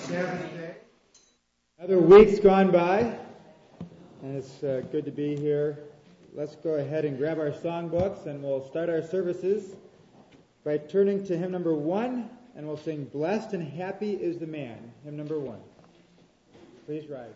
Another week's gone by, and it's good to be here. Let's go ahead and grab our songbooks, and we'll start our services by turning to hymn number 1, and we'll sing "Blessed and Happy is the Man," hymn number 1. Please rise.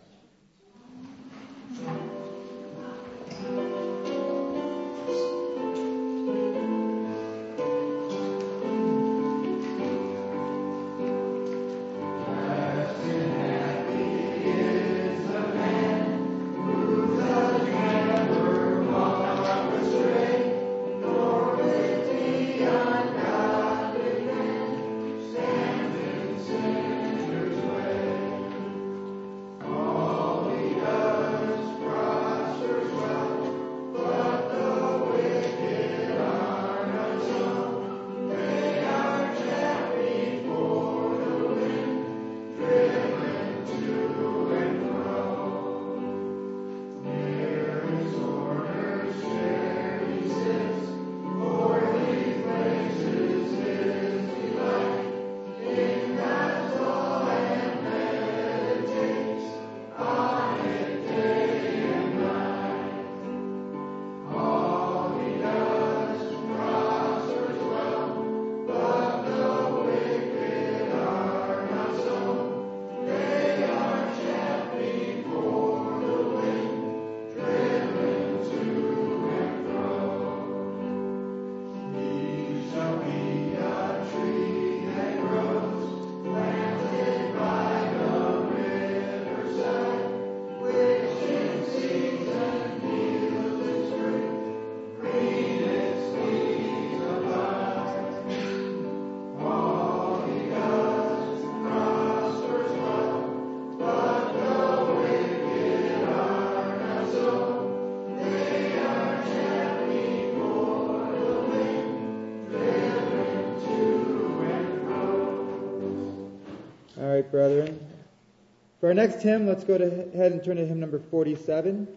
Brethren. For our next hymn, let's go ahead and turn to hymn number 47.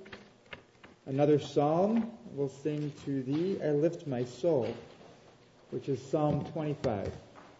Another psalm. We'll sing "To Thee I Lift My Soul," which is Psalm 25.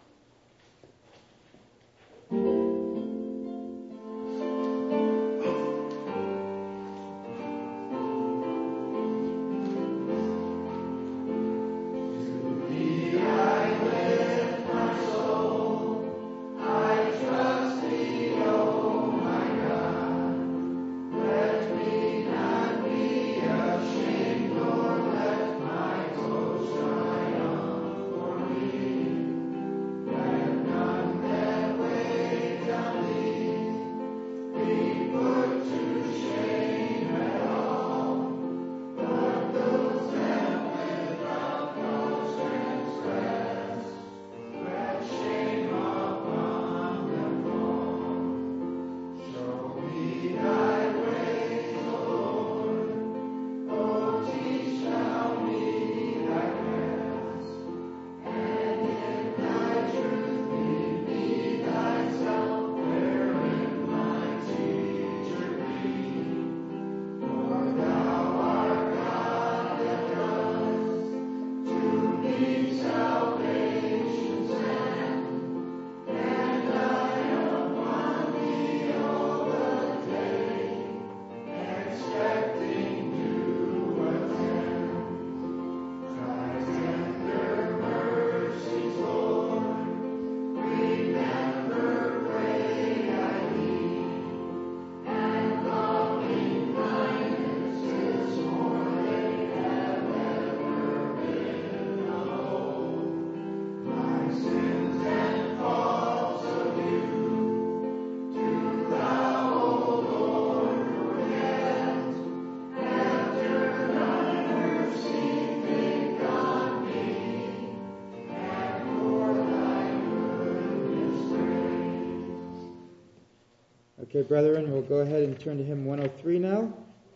Okay, brethren, we'll go ahead and turn to hymn 103 now.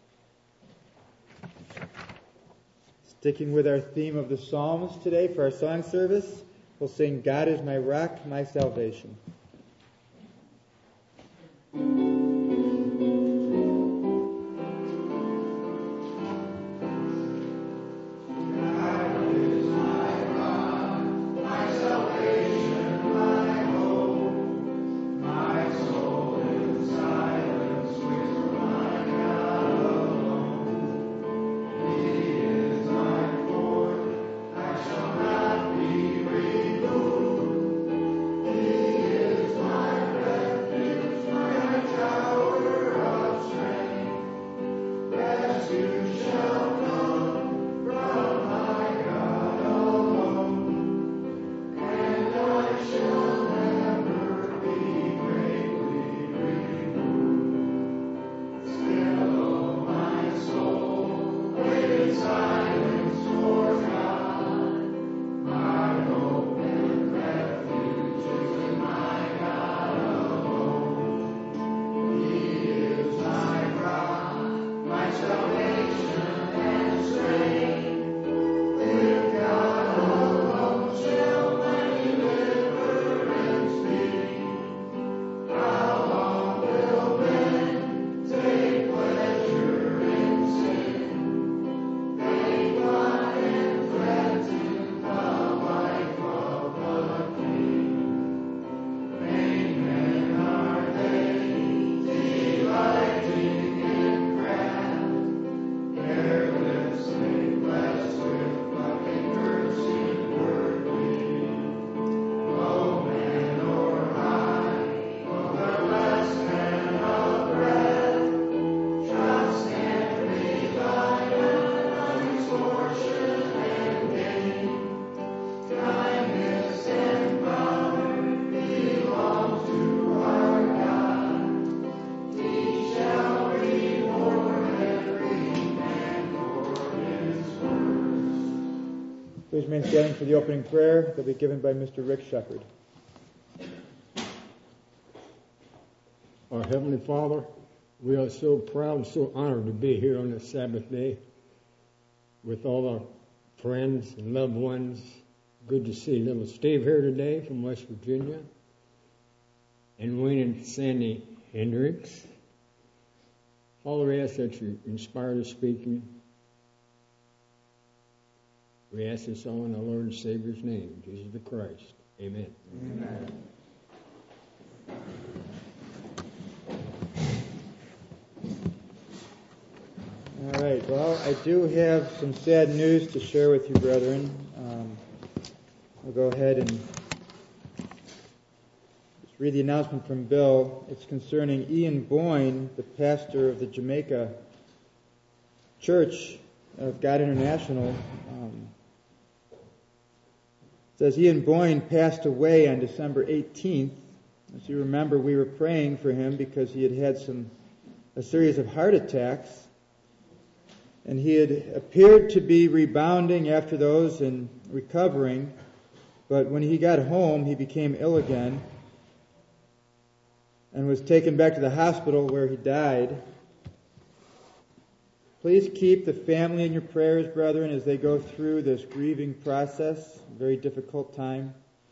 Sticking with our theme of the Psalms today for our song service, we'll sing "God is my rock, my salvation." My remain standing for the opening prayer that will be given by Mr. Rick Shepard. Our Heavenly Father, we are so proud and so honored to be here on this Sabbath day with all our friends and loved ones. Good to see little Steve here today from West Virginia, and Wayne and Sandy Hendricks. Father, we ask that you inspire the speaking. We ask this all in our Lord and Savior's name, Jesus the Christ. Amen. Amen. All right, well, I do have some sad news to share with you, brethren. I'll go ahead and just read the announcement from Bill. It's concerning Ian Boyne, the pastor of the Jamaica Church of God International. It says Ian Boyne passed away on December 18th. As you remember, we were praying for him because he had a series of heart attacks. And he had appeared to be rebounding after those and recovering, but when he got home, he became ill again and was taken back to the hospital where he died. Please keep the family in your prayers, brethren, as they go through this grieving process, a very difficult time.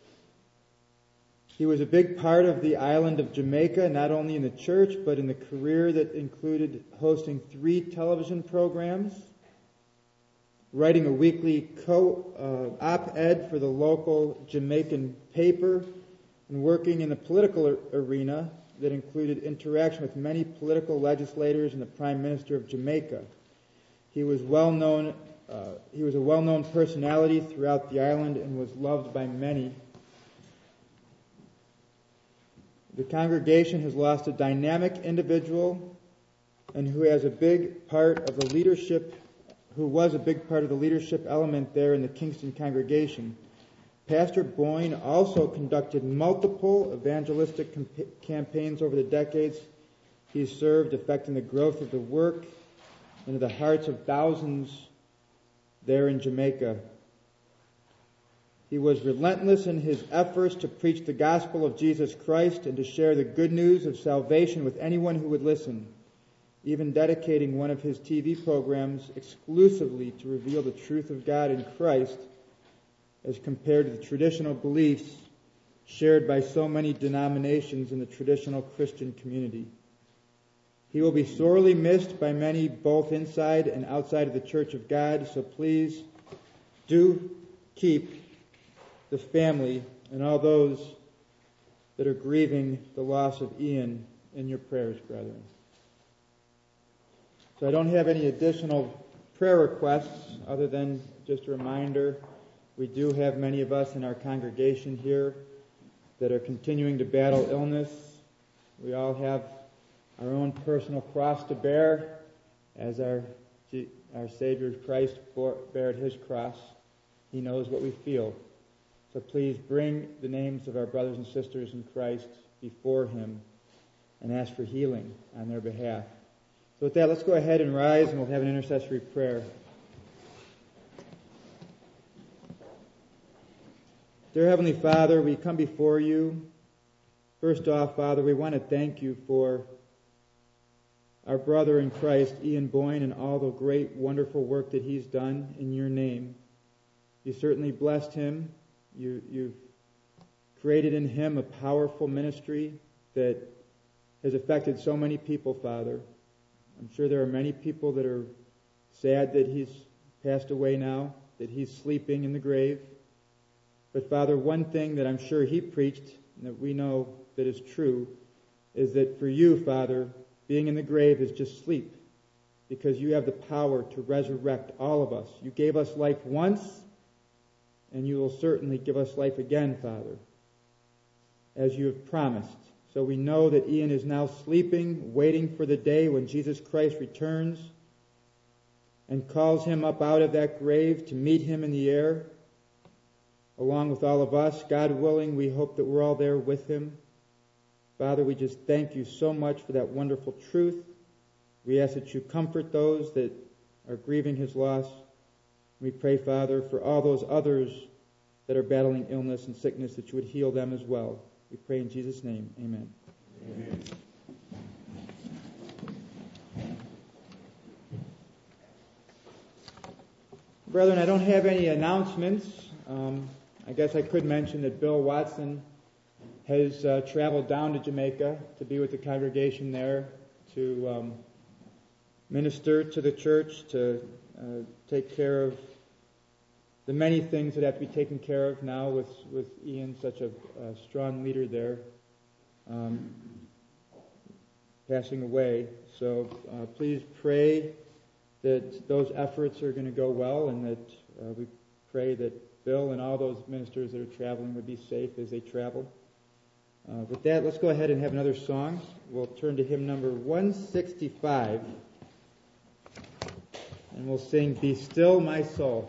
He was a big part of the island of Jamaica, not only in the church, but in the career that included hosting 3 television programs, writing a weekly op-ed for the local Jamaican paper, and working in the political arena that included interaction with many political legislators and the Prime Minister of Jamaica. He was a well-known personality throughout the island and was loved by many. The congregation has lost a dynamic individual and who was a big part of the leadership element there in the Kingston congregation. Pastor Boyne also conducted multiple evangelistic campaigns over the decades. He served, affecting the growth of the work into the hearts of thousands there in Jamaica. He was relentless in his efforts to preach the gospel of Jesus Christ and to share the good news of salvation with anyone who would listen, even dedicating one of his TV programs exclusively to reveal the truth of God in Christ as compared to the traditional beliefs shared by so many denominations in the traditional Christian community. He will be sorely missed by many both inside and outside of the Church of God, so please do keep the family and all those that are grieving the loss of Ian in your prayers, brethren. So I don't have any additional prayer requests other than just a reminder. We do have many of us in our congregation here that are continuing to battle illness. We all have our own personal cross to bear as our Savior Christ bared his cross. He knows what we feel. So please bring the names of our brothers and sisters in Christ before him and ask for healing on their behalf. So with that, let's go ahead and rise and we'll have an intercessory prayer. Dear Heavenly Father, we come before you. First off, Father, we want to thank you for our brother in Christ, Ian Boyne, and all the great, wonderful work that he's done in your name. You certainly blessed him. You've created in him a powerful ministry that has affected so many people, Father. I'm sure there are many people that are sad that he's passed away now, that he's sleeping in the grave. But Father, one thing that I'm sure he preached, and that we know that is true, is that for you, Father, being in the grave is just sleep, because you have the power to resurrect all of us. You gave us life once, and you will certainly give us life again, Father, as you have promised. So we know that Ian is now sleeping, waiting for the day when Jesus Christ returns and calls him up out of that grave to meet him in the air, along with all of us. God willing, we hope that we're all there with him. Father, we just thank you so much for that wonderful truth. We ask that you comfort those that are grieving his loss. We pray, Father, for all those others that are battling illness and sickness, that you would heal them as well. We pray in Jesus' name. Amen. Amen. Brethren, I don't have any announcements. I guess I could mention that Bill Watson has traveled down to Jamaica to be with the congregation there, to minister to the church, to take care of the many things that have to be taken care of now with Ian, such a strong leader there, passing away. So please pray that those efforts are going to go well, and that we pray that Bill and all those ministers that are traveling would be safe as they travel. With that, let's go ahead and have another song. We'll turn to hymn number 165, and we'll sing, "Be Still My Soul."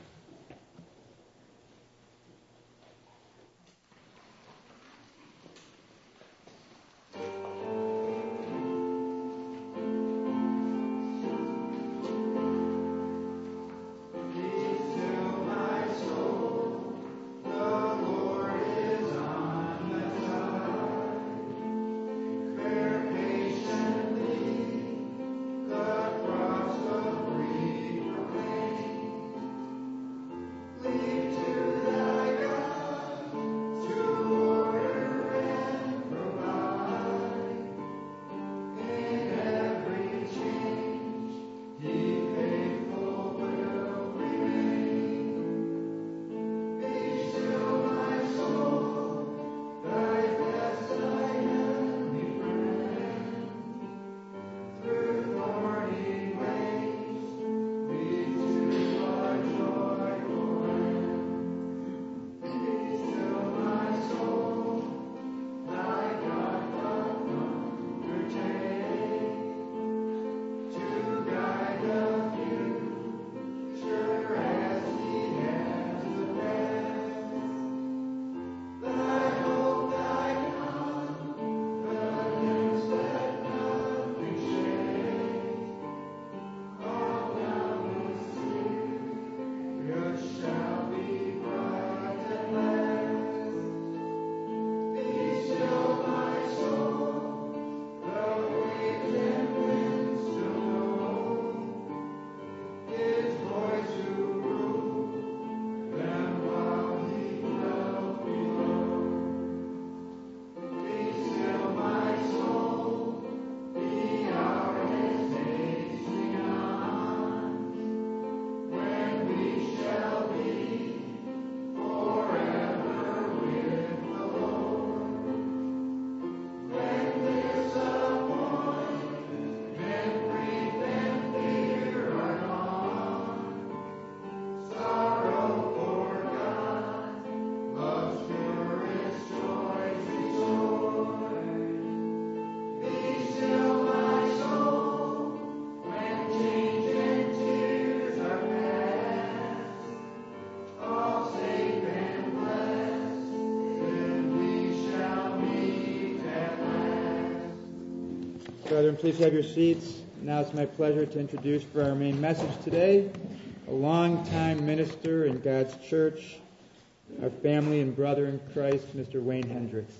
Brethren, please have your seats. Now it's my pleasure to introduce for our main message today a longtime minister in God's church, our family and brother in Christ, Mr. Wayne Hendricks.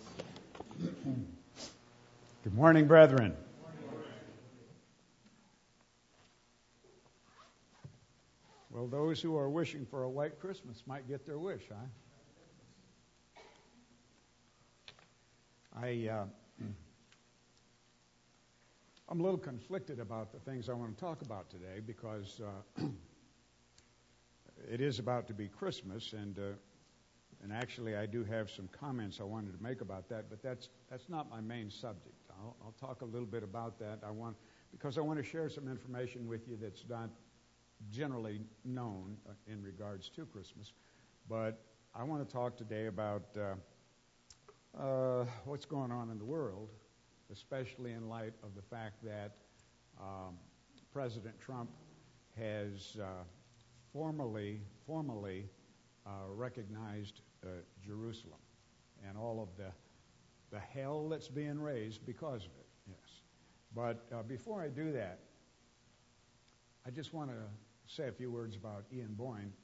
Good morning, brethren. Well, those who are wishing for a white Christmas might get their wish, huh? I'm a little conflicted about the things I want to talk about today because it is about to be Christmas, and actually I do have some comments I wanted to make about that, but that's not my main subject. I'll talk a little bit about that. Because I want to share some information with you that's not generally known in regards to Christmas, but I want to talk today about what's going on in the world, especially in light of the fact that President Trump has formally recognized Jerusalem and all of the hell that's being raised because of it. Yes, but before I do that, I just want to say a few words about Ian Boyne.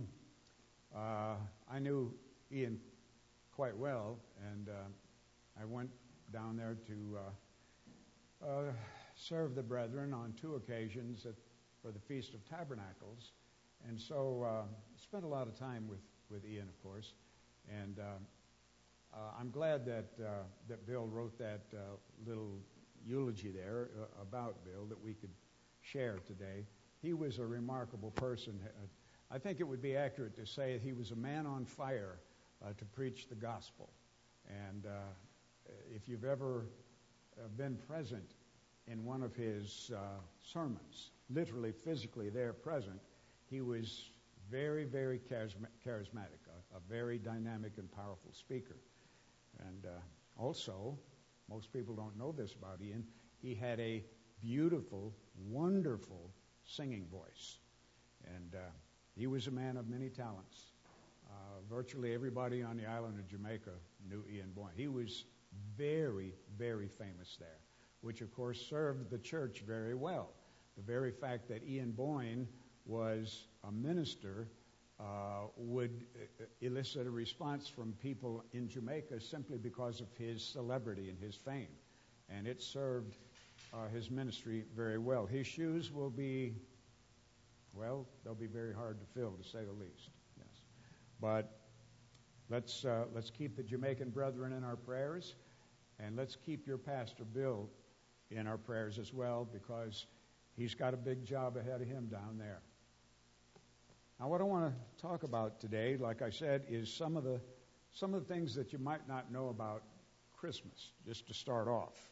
I knew Ian quite well, and I went down there to serve the brethren on 2 occasions for the Feast of Tabernacles, and so spent a lot of time with Ian, of course, and I'm glad that Bill wrote that little eulogy there about Bill that we could share today. He was a remarkable person. I think it would be accurate to say he was a man on fire to preach the gospel. And if you've ever been present in one of his sermons, literally, physically there present, he was very, very charismatic, a very dynamic and powerful speaker. And also, most people don't know this about Ian, he had a beautiful, wonderful singing voice. And he was a man of many talents. Virtually everybody on the island of Jamaica knew Ian Boyne. He was very, very famous there, which of course served the church very well. The very fact that Ian Boyne was a minister would elicit a response from people in Jamaica simply because of his celebrity and his fame. And it served his ministry very well. His shoes will be, well, they'll be very hard to fill, to say the least. Yes, but let's keep the Jamaican brethren in our prayers, and let's keep your pastor Bill in our prayers as well, because he's got a big job ahead of him down there. Now, what I want to talk about today, like I said, is some of the things that you might not know about Christmas. Just to start off.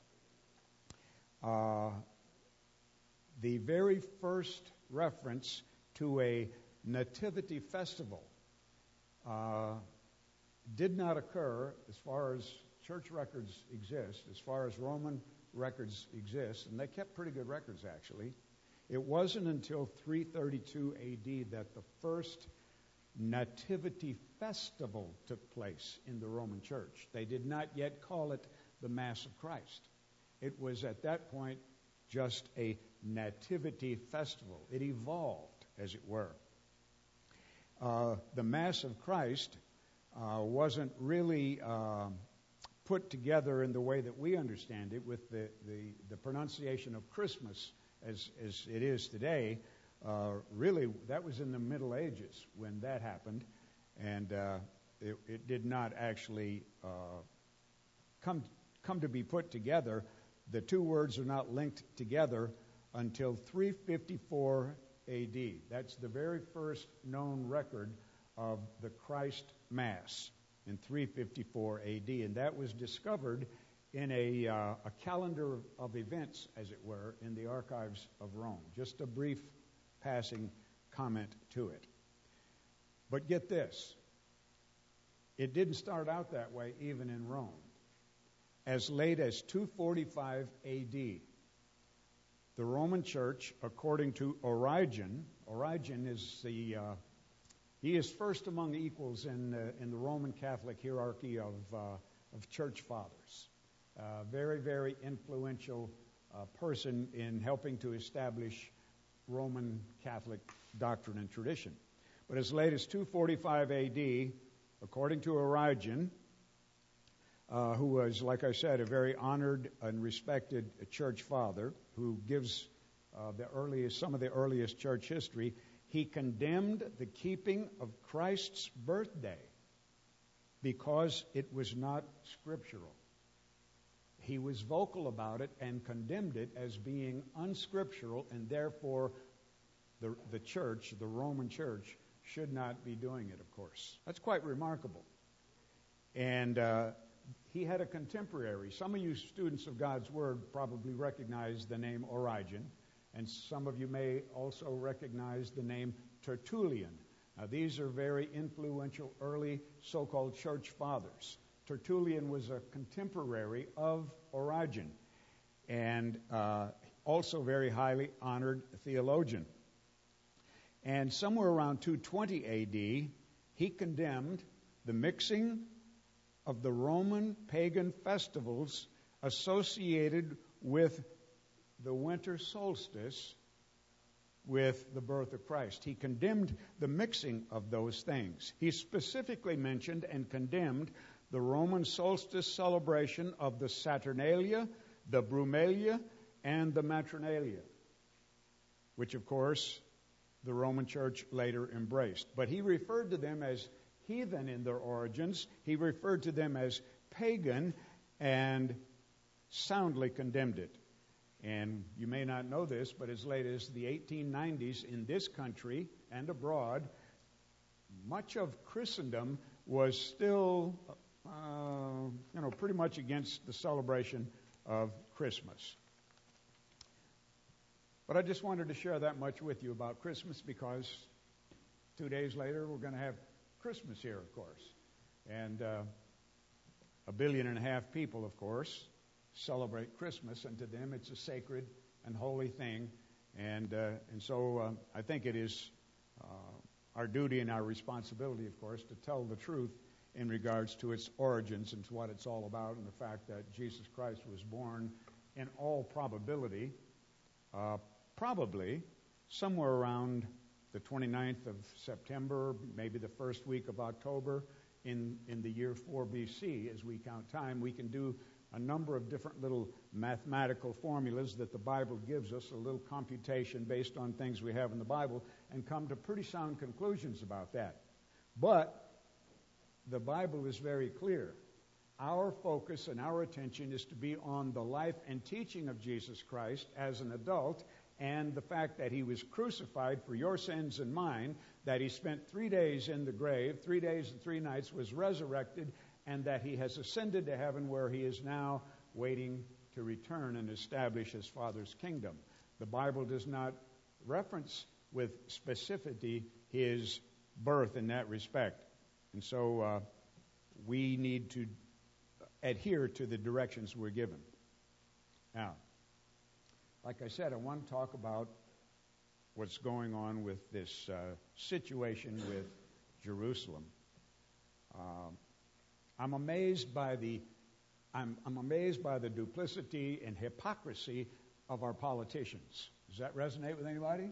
The very first reference to a nativity festival did not occur, as far as church records exist, as far as Roman records exist, and they kept pretty good records actually. It wasn't until 332 AD that the first nativity festival took place in the Roman Church. They did not yet call it the Mass of Christ. It was at that point just a nativity festival. It evolved, as it were. The Mass of Christ wasn't really put together in the way that we understand it, with the pronunciation of Christmas as it is today. Really, that was in the Middle Ages when that happened, and it did not actually come to be put together. The two words are not linked together until 354 AD. That's the very first known record of the Christ Mass in 354 AD, and that was discovered in a calendar of events, as it were, in the archives of Rome. Just a brief passing comment to it. But get this, it didn't start out that way even in Rome. As late as 245 AD, the Roman Church, according to Origen is he is first among equals in the Roman Catholic hierarchy of church fathers. Very, very influential person in helping to establish Roman Catholic doctrine and tradition. But as late as 245 AD, according to Origen, who was, like I said, a very honored and respected church father, who gives some of the earliest church history, he condemned the keeping of Christ's birthday because it was not scriptural. He was vocal about it and condemned it as being unscriptural, and therefore the church, the Roman Church, should not be doing it, of course. That's quite remarkable. And he had a contemporary. Some of you students of God's Word probably recognize the name Origen, and some of you may also recognize the name Tertullian. Now, these are very influential early so-called church fathers. Tertullian was a contemporary of Origen, and also very highly honored theologian. And somewhere around 220 AD, he condemned the mixing of the Roman pagan festivals associated with the winter solstice with the birth of Christ. He condemned the mixing of those things. He specifically mentioned and condemned the Roman solstice celebration of the Saturnalia, the Brumalia, and the Matronalia, which, of course, the Roman Church later embraced. But he referred to them as heathen in their origins. He referred to them as pagan and soundly condemned it. And you may not know this, but as late as the 1890s in this country and abroad, much of Christendom was still, pretty much against the celebration of Christmas. But I just wanted to share that much with you about Christmas because 2 days later we're going to have Christmas here, of course. And 1.5 billion people, of course, celebrate Christmas, and to them it's a sacred and holy thing. And so I think it is our duty and our responsibility, of course, to tell the truth in regards to its origins and to what it's all about, and the fact that Jesus Christ was born, in all probability, probably somewhere around the 29th of September, maybe the first week of October in the year 4 BC. As we count time, we can do a number of different little mathematical formulas that the Bible gives us, a little computation based on things we have in the Bible, and come to pretty sound conclusions about that. But the Bible is very clear. Our focus and our attention is to be on the life and teaching of Jesus Christ as an adult, and the fact that he was crucified for your sins and mine, that he spent 3 days in the grave, 3 days and 3 nights, was resurrected, and that he has ascended to heaven, where he is now waiting to return and establish his Father's kingdom. The Bible does not reference with specificity his birth in that respect. And so we need to adhere to the directions we're given. Now, like I said, I want to talk about what's going on with this situation with Jerusalem. I'm amazed by the duplicity and hypocrisy of our politicians. Does that resonate with anybody?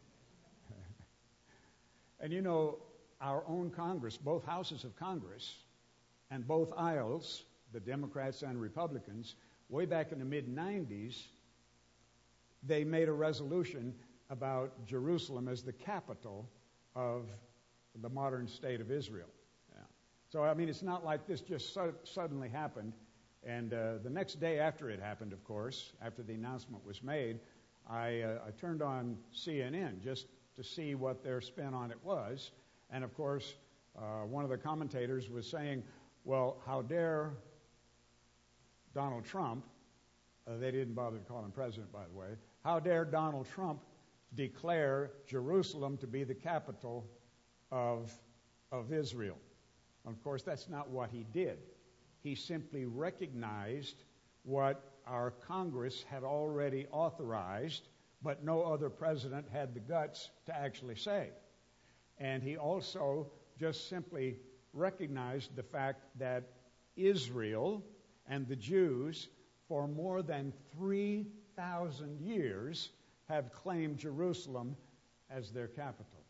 And you know, our own Congress, both houses of Congress, and both aisles, the Democrats and Republicans, way back in the mid-90s, they made a resolution about Jerusalem as the capital of the modern state of Israel. Yeah. So, I mean, it's not like this just suddenly happened. And the next day after it happened, of course, after the announcement was made, I turned on CNN just to see what their spin on it was. And, of course, one of the commentators was saying, well, how dare Donald Trump, they didn't bother to call him president, by the way, how dare Donald Trump declare Jerusalem to be the capital of Israel? Of course, that's not what he did. He simply recognized what our Congress had already authorized, but no other president had the guts to actually say. And he also just simply recognized the fact that Israel and the Jews, for more than 3,000 years, have claimed Jerusalem as their capital.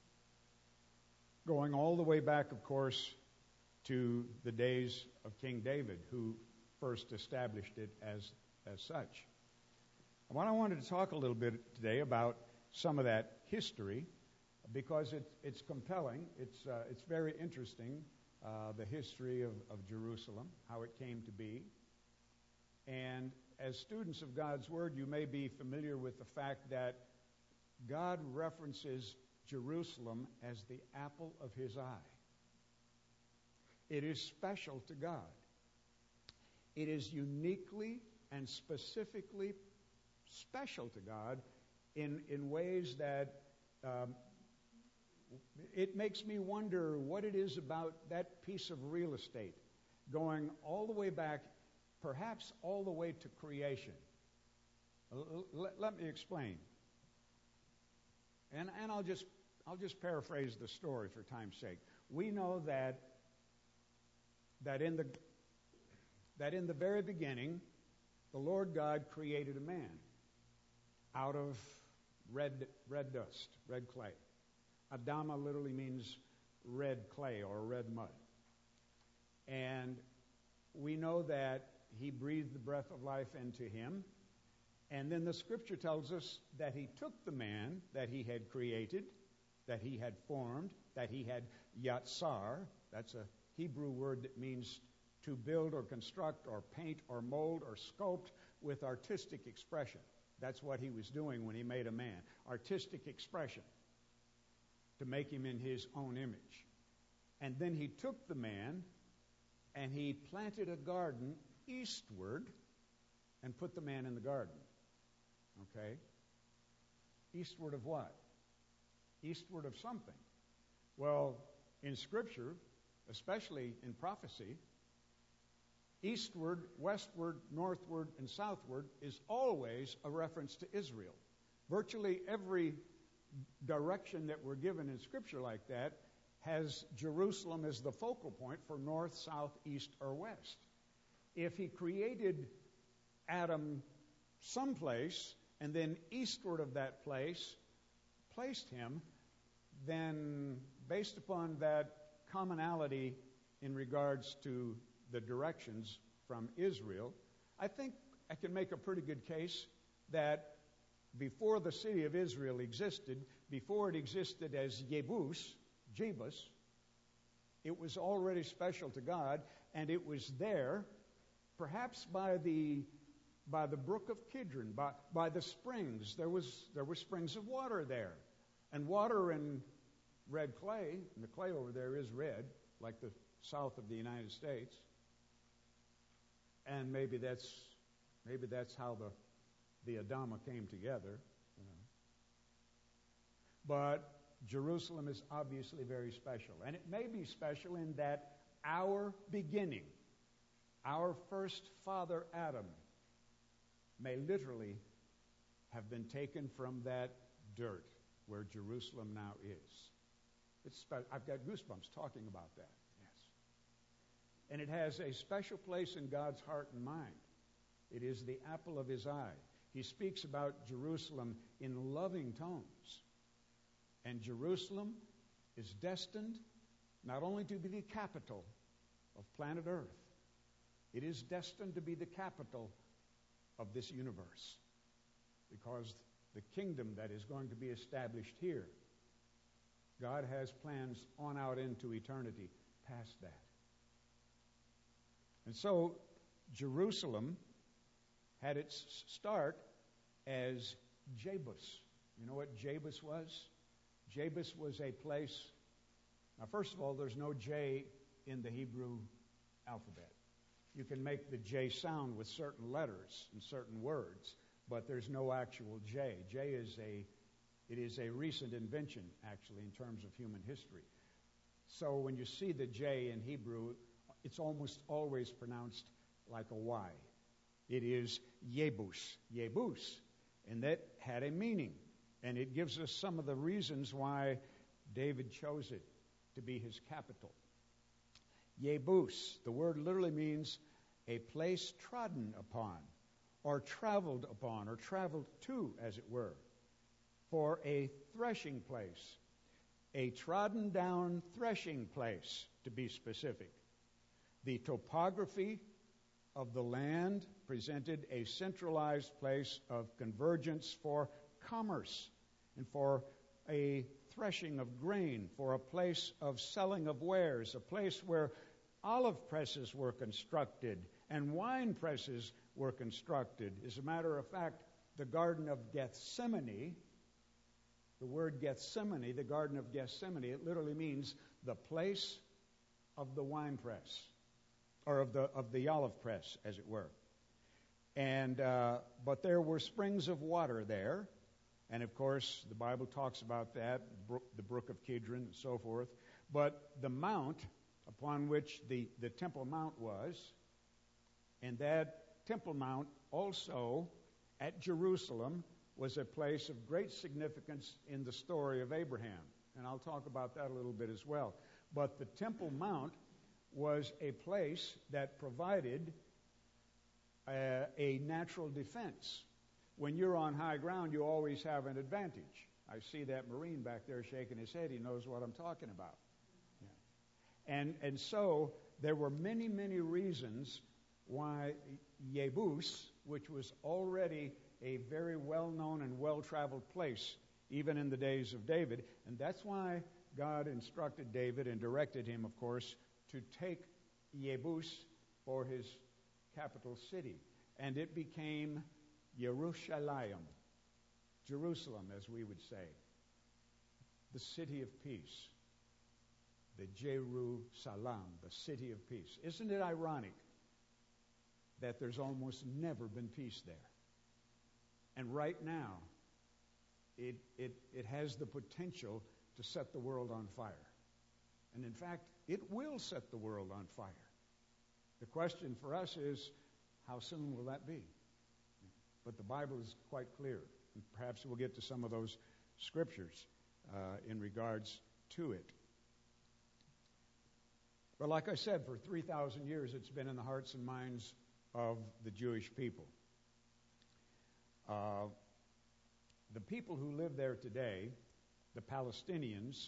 Going all the way back, of course, to the days of King David, who first established it as such. What I wanted to talk a little bit today about some of that history, because it's compelling. It's very interesting, the history of Jerusalem, how it came to be. And as students of God's Word, you may be familiar with the fact that God references Jerusalem as the apple of his eye. It is special to God. It is uniquely and specifically special to God in ways that it makes me wonder what it is about that piece of real estate, going all the way back, perhaps all the way to creation. Let me explain. And I'll just paraphrase the story for time's sake. We know that in the very beginning, the Lord God created a man out of red dust, red clay. Adama literally means red clay or red mud. And we know that he breathed the breath of life into him. And then the scripture tells us that he took the man that he had created, that he had formed, that he had yatsar. That's a Hebrew word that means to build or construct or paint or mold or sculpt with artistic expression. That's what he was doing when he made a man. Artistic expression. To make him in his own image. And then he took the man and he planted a garden eastward and put the man in the garden. Okay? Eastward of what? Eastward of something. Well, in Scripture, especially in prophecy, eastward, westward, northward, and southward is always a reference to Israel. Virtually every direction that we're given in Scripture like that has Jerusalem as the focal point for north, south, east, or west. If he created Adam someplace and then eastward of that place placed him, then based upon that commonality in regards to the directions from Israel, I think I can make a pretty good case that before the city of Israel existed, before it existed as Jebus, it was already special to God, and it was there, perhaps by the brook of Kidron, by the springs. There were springs of water there, and water in red clay, and the clay over there is red, like the south of the United States. And maybe that's how the Adama came together, you know. But Jerusalem is obviously very special. And it may be special in that our beginning, our first father Adam, may literally have been taken from that dirt where Jerusalem now is. I've got goosebumps talking about that. Yes. And it has a special place in God's heart and mind. It is the apple of his eye. He speaks about Jerusalem in loving tones. And Jerusalem is destined not only to be the capital of planet Earth, it is destined to be the capital of this universe. Because the kingdom that is going to be established here, God has plans on out into eternity past that. And so Jerusalem had its start as Jebus. You know what Jebus was? Jebus was a place. Now, first of all, there's no J in the Hebrew alphabet. You can make the J sound with certain letters and certain words, but there's no actual J. It is a recent invention, actually, in terms of human history. So when you see the J in Hebrew, it's almost always pronounced like a Y. It is Jebus, Jebus, and that had a meaning. And it gives us some of the reasons why David chose it to be his capital. Jebus, the word literally means a place trodden upon, or traveled upon, or traveled to, as it were, for a threshing place. A trodden down threshing place, to be specific. The topography of the land presented a centralized place of convergence for commerce and for a threshing of grain, for a place of selling of wares, a place where olive presses were constructed and wine presses were constructed. As a matter of fact, the Garden of Gethsemane, the word Gethsemane, the Garden of Gethsemane, it literally means the place of the wine press, or of the olive press, as it were. And but there were springs of water there, and of course the Bible talks about that, the brook of Kidron and so forth. But the mount upon which the Temple Mount was, and that Temple Mount also at Jerusalem was a place of great significance in the story of Abraham. And I'll talk about that a little bit as well. But the Temple Mount was a place that provided a natural defense. when you're on high ground, you always have an advantage. I see that Marine back there shaking his head. He knows what I'm talking about. Yeah. And so there were many, many reasons why Yebus, which was already a very well-known and well-traveled place, even in the days of David, and that's why God instructed David and directed him, of course, to take Yebus for his capital city. And it became Jerusalem, as we would say, the city of peace, the Jerusalem, the city of peace. Isn't it ironic that there's almost never been peace there? And right now, it has the potential to set the world on fire. And in fact, it will set the world on fire. The question for us is, how soon will that be? But the Bible is quite clear. And perhaps we'll get to some of those scriptures in regards to it. But like I said, for 3,000 years, it's been in the hearts and minds of the Jewish people. The people who live there today, the Palestinians,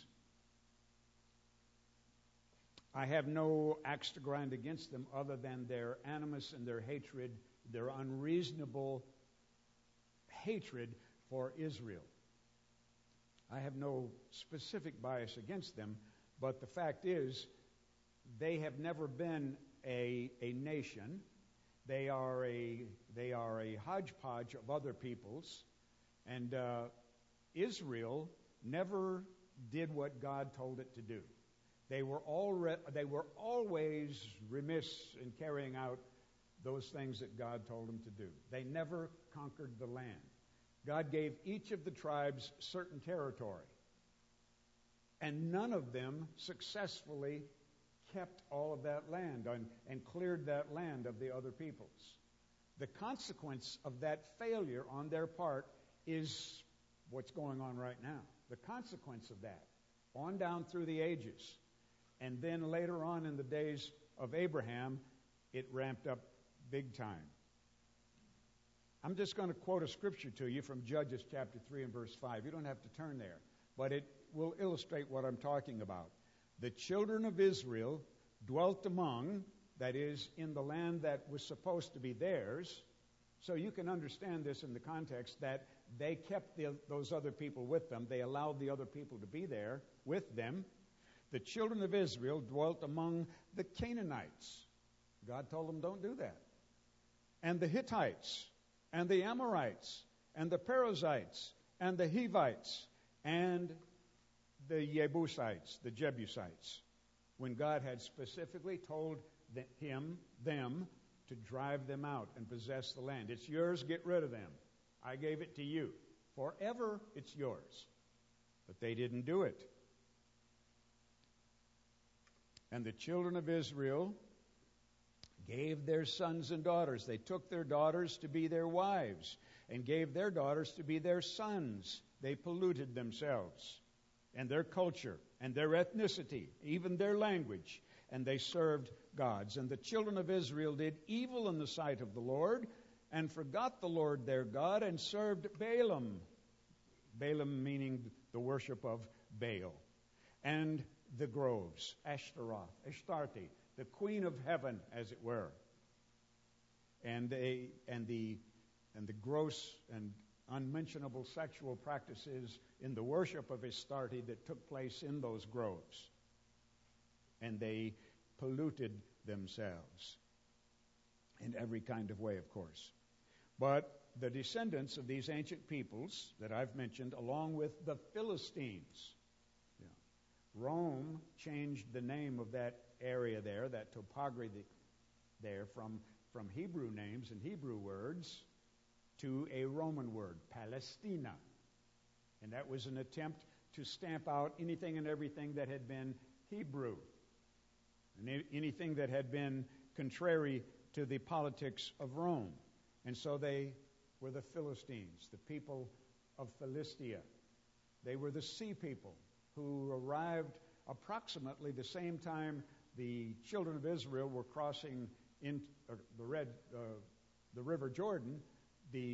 I have no axe to grind against them other than their animus and their hatred, their unreasonable hatred for Israel. I have no specific bias against them, but the fact is, they have never been a nation. They are a hodgepodge of other peoples, and Israel never did what God told it to do. They were always remiss in carrying out those things that God told them to do. They never conquered the land. God gave each of the tribes certain territory, and none of them successfully kept all of that land and cleared that land of the other peoples. The consequence of that failure on their part is what's going on right now. The consequence of that, on down through the ages. And then later on in the days of Abraham, it ramped up big time. I'm just going to quote a scripture to you from Judges chapter 3 and verse 5. You don't have to turn there, but it will illustrate what I'm talking about. The children of Israel dwelt among, that is, in the land that was supposed to be theirs. So you can understand this in the context that they kept those other people with them. They allowed the other people to be there with them. The children of Israel dwelt among the Canaanites. God told them, don't do that. And the Hittites, and the Amorites, and the Perizzites, and the Hivites, and the Jebusites, the Jebusites, when God had specifically told them to drive them out and possess the land. It's yours, get rid of them. I gave it to you. Forever it's yours. But they didn't do it. And the children of Israel gave their sons and daughters. They took their daughters to be their wives and gave their daughters to be their sons. They polluted themselves and their culture and their ethnicity, even their language, and they served gods. And the children of Israel did evil in the sight of the Lord and forgot the Lord their God and served Balaam. Balaam meaning the worship of Baal. And the groves, Ashtaroth, Ashtarte, the queen of heaven, as it were. And the gross and unmentionable sexual practices in the worship of Astarte that took place in those groves. And they polluted themselves in every kind of way, of course. But the descendants of these ancient peoples that I've mentioned, along with the Philistines, Rome changed the name of that area there, that topography there, from Hebrew names and Hebrew words to a Roman word, Palestina. And that was an attempt to stamp out anything and everything that had been Hebrew, and anything that had been contrary to the politics of Rome. And so they were the Philistines, the people of Philistia. They were the sea people who arrived approximately the same time the children of Israel were crossing in the River Jordan. The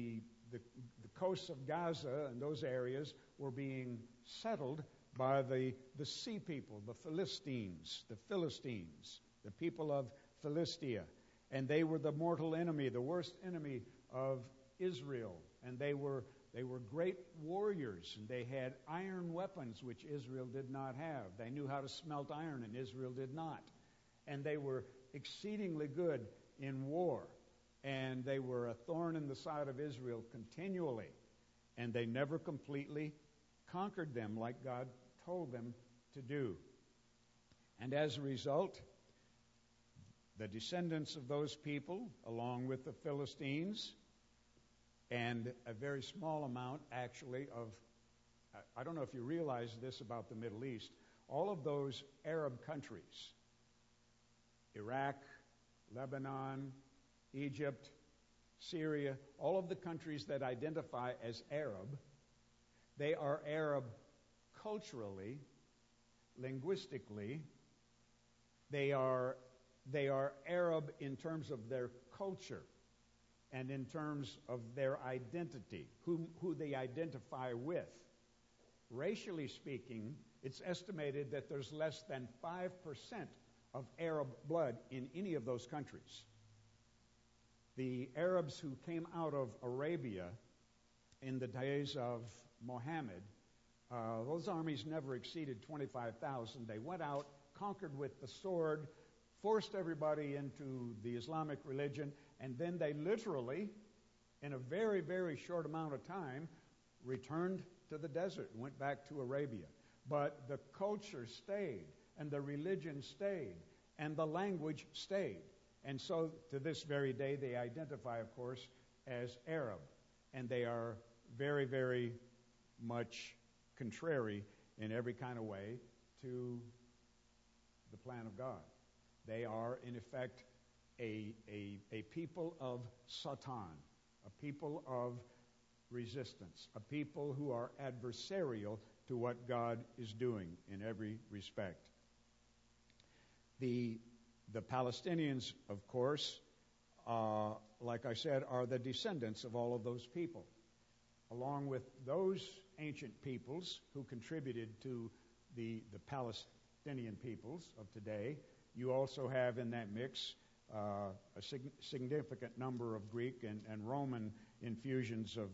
the coasts of Gaza and those areas were being settled by the sea people, the Philistines, the people of Philistia. And they were the mortal enemy, the worst enemy of Israel. And they were great warriors, and they had iron weapons, which Israel did not have. They knew how to smelt iron, and Israel did not. And they were exceedingly good in war. And they were a thorn in the side of Israel continually. And they never completely conquered them like God told them to do. And as a result, the descendants of those people, along with the Philistines, and a very small amount, actually, I don't know if you realize this about the Middle East, all of those Arab countries, Iraq, Lebanon, Egypt, Syria, all of the countries that identify as Arab, they are Arab culturally, linguistically. They are Arab in terms of their culture and in terms of their identity, who they identify with. Racially speaking, it's estimated that there's less than 5% of Arab blood in any of those countries. The Arabs who came out of Arabia in the days of Muhammad, those armies never exceeded 25,000. They went out, conquered with the sword, forced everybody into the Islamic religion, and then they literally, in a very, very short amount of time, returned to the desert and went back to Arabia. But the culture stayed, and the religion stayed, and the language stayed. And so to this very day, they identify, of course, as Arab. And they are very, very much contrary in every kind of way to the plan of God. They are, in effect, a people of Satan, a people of resistance, a people who are adversarial to what God is doing in every respect. The Palestinians, of course, like I said, are the descendants of all of those people. Along with those ancient peoples who contributed to the Palestinian peoples of today, you also have in that mix a significant number of Greek and Roman infusions of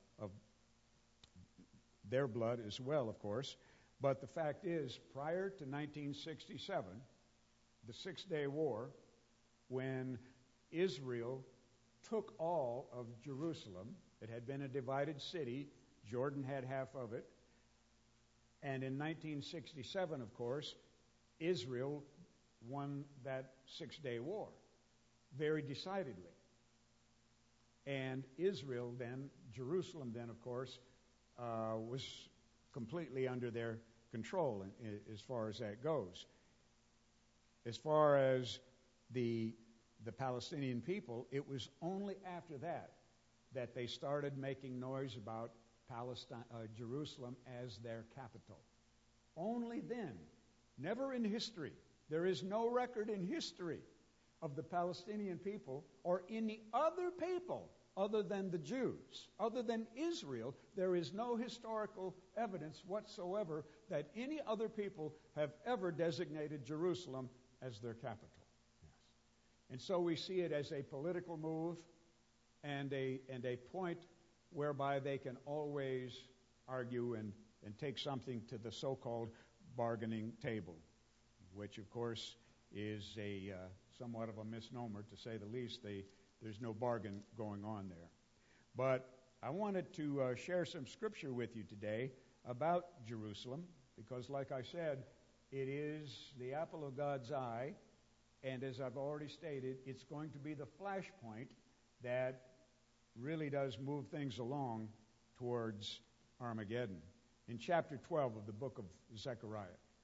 their blood as well, of course. But the fact is, prior to 1967, the Six-Day War, when Israel took all of Jerusalem, it had been a divided city, Jordan had half of it, and in 1967, of course, Israel won that Six-Day War very decidedly. And Israel then, Jerusalem then, of course, was completely under their control as far as that goes. As far as the Palestinian people, it was only after that they started making noise about Jerusalem as their capital. Only then. Never in history. There is no record in history of the Palestinian people or any other people other than the Jews, other than Israel. There is no historical evidence whatsoever that any other people have ever designated Jerusalem as their capital. Yes. And so we see it as a political move and a point whereby they can always argue and take something to the so-called bargaining table, which, of course, is a somewhat of a misnomer, to say the least. There's no bargain going on there. But I wanted to share some scripture with you today about Jerusalem, because, like I said, it is the apple of God's eye, and as I've already stated, it's going to be the flashpoint that really does move things along towards Armageddon. In chapter 12 of the book of Zechariah.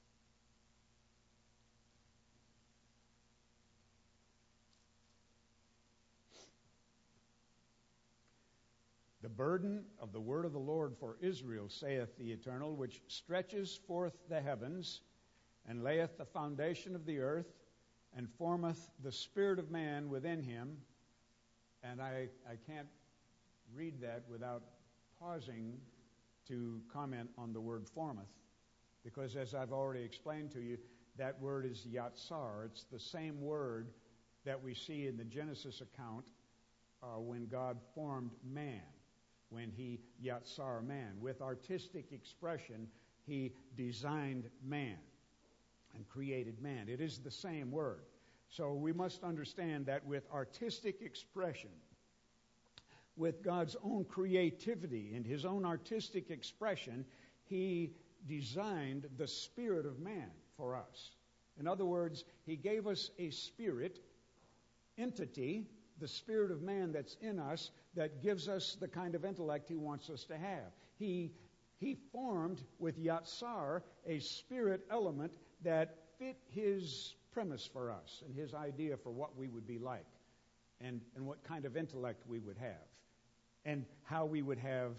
The burden of the word of the Lord for Israel, saith the Eternal, which stretches forth the heavens, and layeth the foundation of the earth, and formeth the spirit of man within him. And I can't read that without pausing to comment on the word formeth, because as I've already explained to you, that word is yatsar. It's the same word that we see in the Genesis account when God formed man, when he yatsar man. With artistic expression, he designed man and created man. It is the same word. So we must understand that with artistic expression, with God's own creativity and his own artistic expression, he designed the spirit of man for us. In other words, he gave us a spirit entity, the spirit of man that's in us, that gives us the kind of intellect he wants us to have. He formed with Yatsar a spirit element that fit his premise for us and his idea for what we would be like and what kind of intellect we would have and how we would have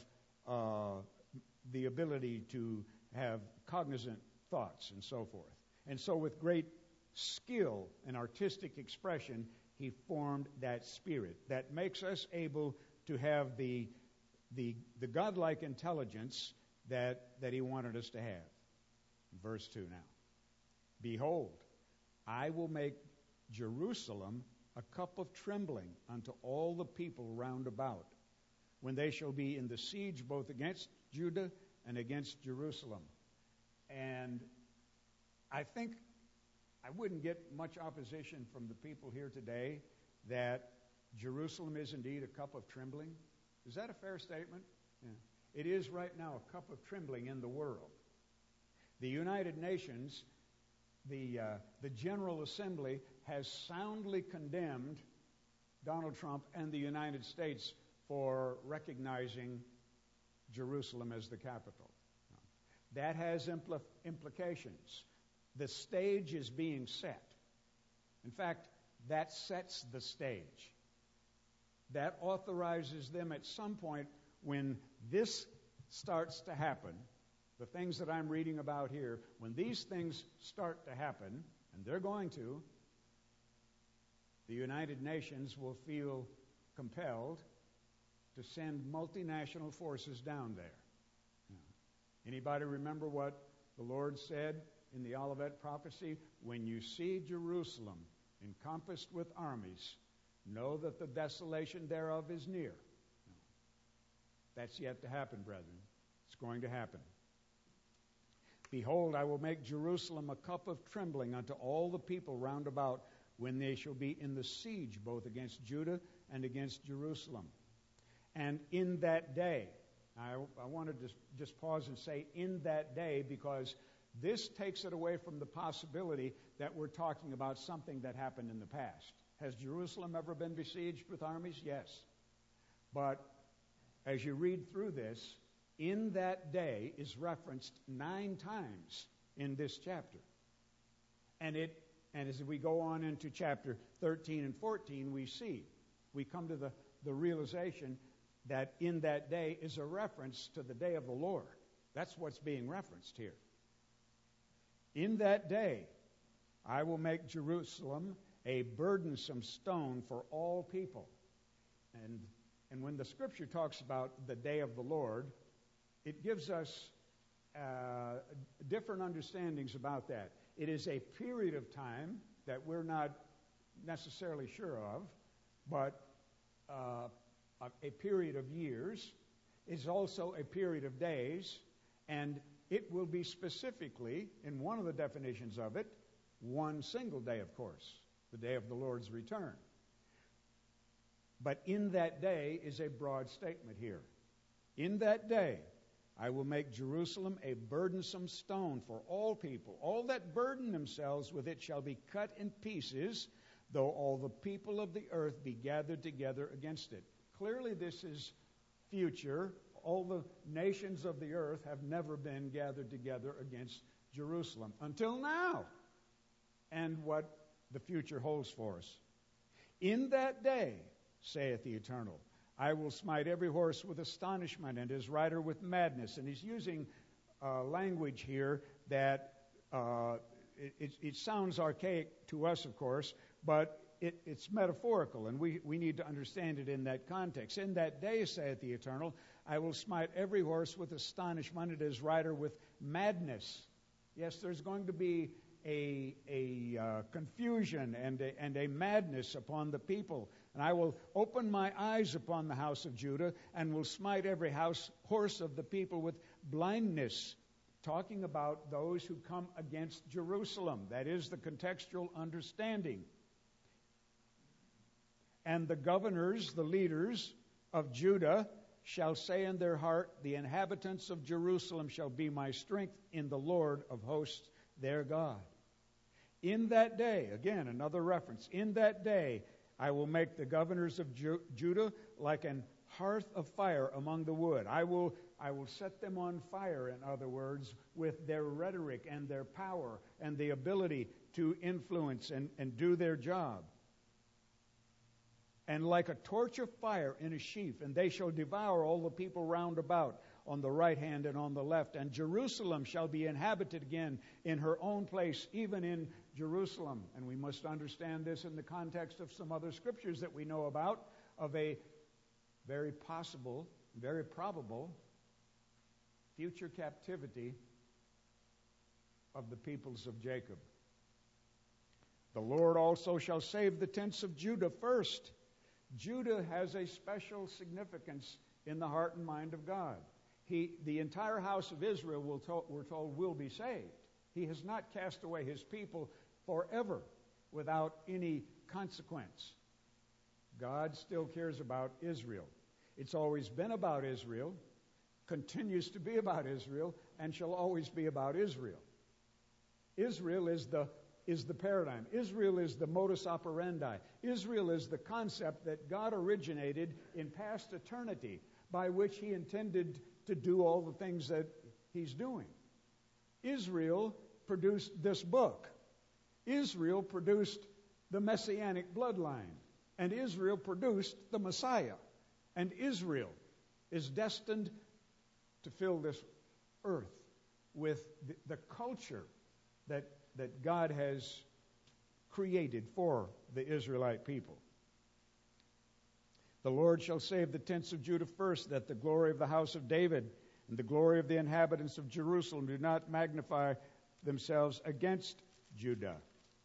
the ability to have cognizant thoughts and so forth. And so with great skill and artistic expression, he formed that spirit that makes us able to have the godlike intelligence that he wanted us to have. Verse 2 now. Behold, I will make Jerusalem a cup of trembling unto all the people round about, when they shall be in the siege both against Judah and against Jerusalem. And I think I wouldn't get much opposition from the people here today that Jerusalem is indeed a cup of trembling. Is that a fair statement? Yeah. It is right now a cup of trembling in the world. The United Nations, the General Assembly, has soundly condemned Donald Trump and the United States for recognizing Jerusalem as the capital. That has implications. The stage is being set. In fact, that sets the stage. That authorizes them at some point when this starts to happen, the things that I'm reading about here, when these things start to happen, and they're going to, the United Nations will feel compelled to send multinational forces down there. Anybody remember what the Lord said in the Olivet prophecy? When you see Jerusalem encompassed with armies, know that the desolation thereof is near. That's yet to happen, brethren. It's going to happen. Behold, I will make Jerusalem a cup of trembling unto all the people round about, when they shall be in the siege both against Judah and against Jerusalem. And in that day, I wanted to just pause and say in that day, because this takes it away from the possibility that we're talking about something that happened in the past. Has Jerusalem ever been besieged with armies? Yes. But as you read through this, in that day is referenced 9 times in this chapter. And as we go on into chapter 13 and 14, we come to the realization that in that day is a reference to the day of the Lord. That's what's being referenced here. In that day, I will make Jerusalem a burdensome stone for all people. And when the Scripture talks about the day of the Lord, it gives us different understandings about that. It is a period of time that we're not necessarily sure of, but a period of years is also a period of days, and it will be specifically, in one of the definitions of it, one single day, of course, the day of the Lord's return. But in that day is a broad statement here. In that day, I will make Jerusalem a burdensome stone for all people. All that burden themselves with it shall be cut in pieces, though all the people of the earth be gathered together against it. Clearly, this is future. All the nations of the earth have never been gathered together against Jerusalem until now, and what the future holds for us. In that day, saith the Eternal, I will smite every horse with astonishment and his rider with madness. And he's using language here that it sounds archaic to us, of course, but it's metaphorical, and we need to understand it in that context. In that day, saith the Eternal, I will smite every horse with astonishment, and his rider with madness. Yes, there's going to be a confusion and a madness upon the people. And I will open my eyes upon the house of Judah, and will smite every horse of the people with blindness. Talking about those who come against Jerusalem. That is the contextual understanding. And the governors, the leaders of Judah, shall say in their heart, the inhabitants of Jerusalem shall be my strength in the Lord of hosts, their God. In that day, again, another reference, in that day I will make the governors of Judah like an hearth of fire among the wood. I will set them on fire, in other words, with their rhetoric and their power and the ability to influence and do their job. And like a torch of fire in a sheaf, and they shall devour all the people round about on the right hand and on the left. And Jerusalem shall be inhabited again in her own place, even in Jerusalem. And we must understand this in the context of some other scriptures that we know about, of a very possible, very probable future captivity of the peoples of Jacob. The Lord also shall save the tents of Judah first. Judah has a special significance in the heart and mind of God. The entire house of Israel, we're told, will be saved. He has not cast away his people forever without any consequence. God still cares about Israel. It's always been about Israel, continues to be about Israel, and shall always be about Israel. Israel is the paradigm. Israel is the modus operandi. Israel is the concept that God originated in past eternity, by which he intended to do all the things that he's doing. Israel produced this book. Israel produced the Messianic bloodline. And Israel produced the Messiah. And Israel is destined to fill this earth with the culture that God has created for the Israelite people. The Lord shall save the tents of Judah first, that the glory of the house of David and the glory of the inhabitants of Jerusalem do not magnify themselves against Judah.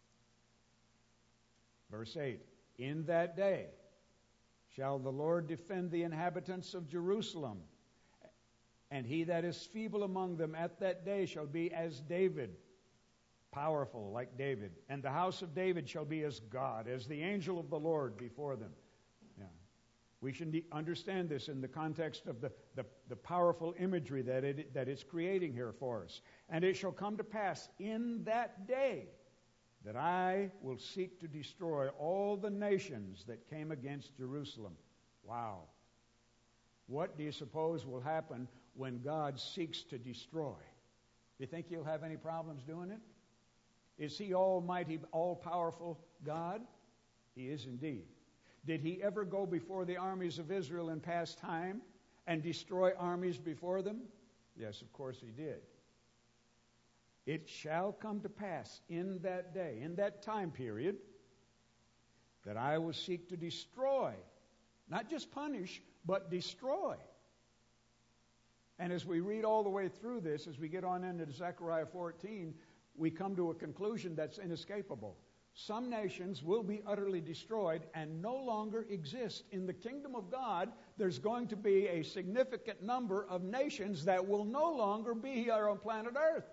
Verse 8, in that day shall the Lord defend the inhabitants of Jerusalem, and he that is feeble among them at that day shall be as David, powerful like David. And the house of David shall be as God, as the angel of the Lord before them. Yeah. We should understand this in the context of the powerful imagery that it's creating here for us. And it shall come to pass in that day that I will seek to destroy all the nations that came against Jerusalem. Wow. What do you suppose will happen when God seeks to destroy? Do you think he'll have any problems doing it? Is he almighty, all-powerful God? He is indeed. Did he ever go before the armies of Israel in past time and destroy armies before them? Yes, of course he did. It shall come to pass in that day, in that time period, that I will seek to destroy, not just punish, but destroy. And as we read all the way through this, as we get on into Zechariah 14, we come to a conclusion that's inescapable. Some nations will be utterly destroyed and no longer exist. In the kingdom of God, there's going to be a significant number of nations that will no longer be here on planet Earth.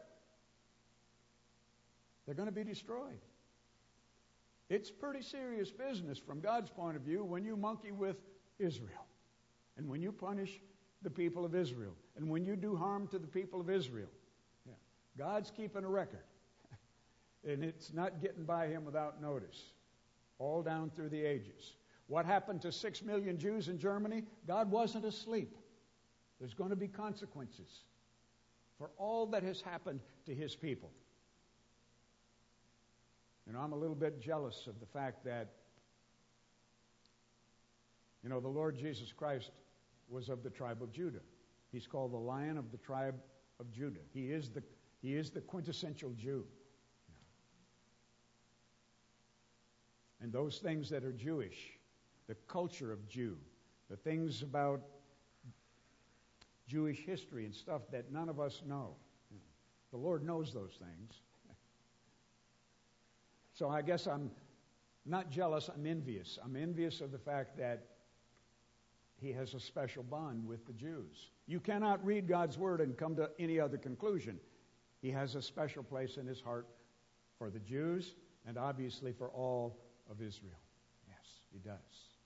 They're going to be destroyed. It's pretty serious business from God's point of view when you monkey with Israel, and when you punish the people of Israel, and when you do harm to the people of Israel. Yeah. God's keeping a record. And it's not getting by him without notice, all down through the ages. What happened to 6 million Jews in Germany? God wasn't asleep. There's going to be consequences for all that has happened to his people. You know, I'm a little bit jealous of the fact that, the Lord Jesus Christ was of the tribe of Judah. He's called the Lion of the tribe of Judah. He is the quintessential Jew. and those things that are Jewish, the culture of Jew, the things about Jewish history and stuff that none of us know. The Lord knows those things. So I guess I'm not jealous, I'm envious. I'm envious of the fact that He has a special bond with the Jews. You cannot read God's Word and come to any other conclusion. He has a special place in His heart for the Jews and obviously for all of Israel. Yes, He does.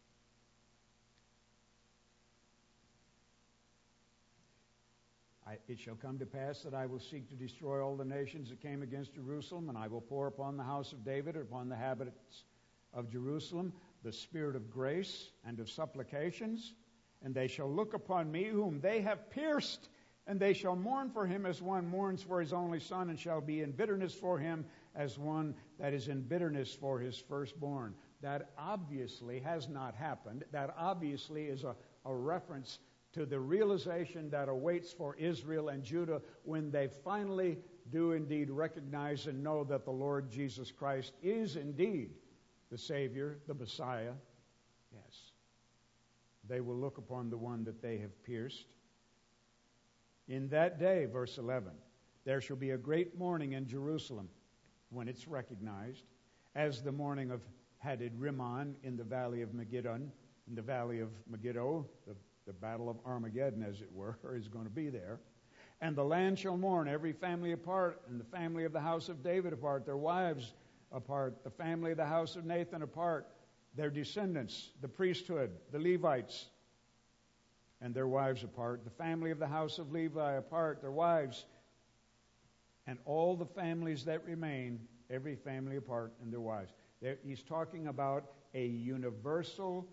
It shall come to pass that I will seek to destroy all the nations that came against Jerusalem, and I will pour upon the house of David, upon the inhabitants of Jerusalem, the spirit of grace and of supplications, and they shall look upon me whom they have pierced, and they shall mourn for him as one mourns for his only son, and shall be in bitterness for him as one that is in bitterness for his firstborn. That obviously has not happened. That obviously is a reference to the realization that awaits for Israel and Judah when they finally do indeed recognize and know that the Lord Jesus Christ is indeed the Savior, the Messiah. Yes. They will look upon the one that they have pierced. In that day, verse 11, there shall be a great mourning in Jerusalem when it's recognized, as the mourning of Hadad Rimmon in the valley of Megiddon, in the valley of Megiddo, the battle of Armageddon, as it were, is going to be there. And the land shall mourn, every family apart, and the family of the house of David apart, their wives apart, the family of the house of Nathan apart, their descendants, the priesthood, the Levites, and their wives apart, the family of the house of Levi apart, their wives, and all the families that remain, every family apart, and their wives. He's talking about a universal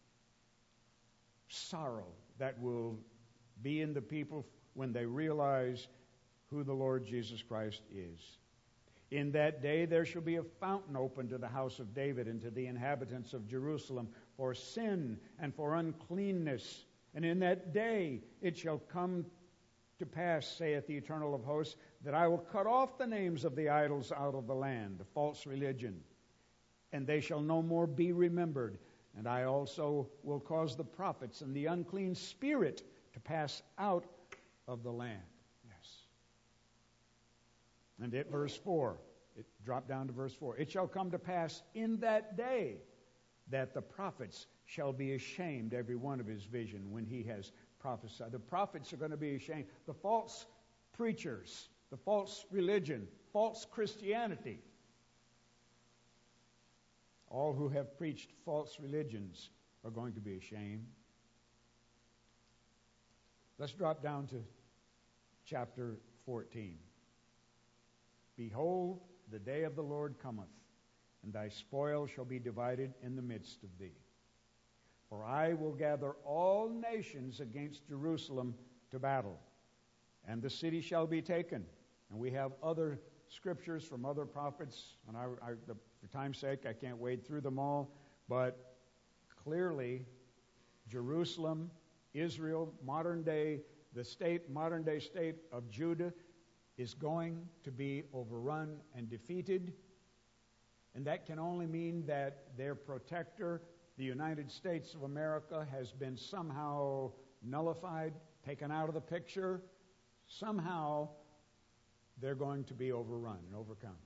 sorrow that will be in the people when they realize who the Lord Jesus Christ is. In that day there shall be a fountain opened to the house of David and to the inhabitants of Jerusalem for sin and for uncleanness. And in that day it shall come to pass, saith the Eternal of hosts, that I will cut off the names of the idols out of the land, the false religion, and they shall no more be remembered. And I also will cause the prophets and the unclean spirit to pass out of the land. Yes. And at verse 4, it dropped down to verse 4. It shall come to pass in that day that the prophets shall be ashamed, every one of his vision, when he has prophesied. The prophets are going to be ashamed. The false preachers, the false religion, false Christianity, all who have preached false religions are going to be ashamed. Let's drop down to chapter 14. Behold, the day of the Lord cometh, and thy spoil shall be divided in the midst of thee. For I will gather all nations against Jerusalem to battle, and the city shall be taken. And we have other scriptures from other prophets, and for time's sake, I can't wade through them all, but clearly, Jerusalem, Israel, modern day state of Judah is going to be overrun and defeated, and that can only mean that their protector, the United States of America, has been somehow nullified, taken out of the picture. Somehow they're going to be overrun and overcome.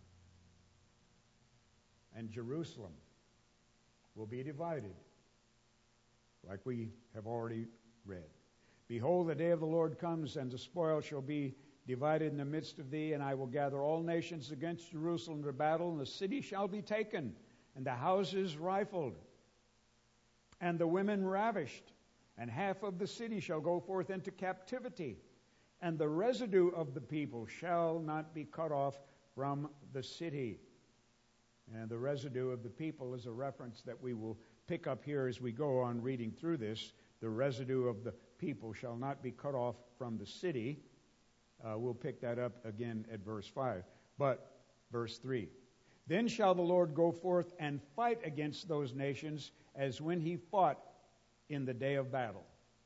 And Jerusalem will be divided, like we have already read. Behold, the day of the Lord comes, and the spoil shall be divided in the midst of thee, and I will gather all nations against Jerusalem to battle, and the city shall be taken, and the houses rifled, and the women ravished, and half of the city shall go forth into captivity, and the residue of the people shall not be cut off from the city. And the residue of the people is a reference that we will pick up here as we go on reading through this. The residue of the people shall not be cut off from the city. We'll pick that up again at verse 5. But verse 3. Then shall the Lord go forth and fight against those nations as when he fought in the day of battle.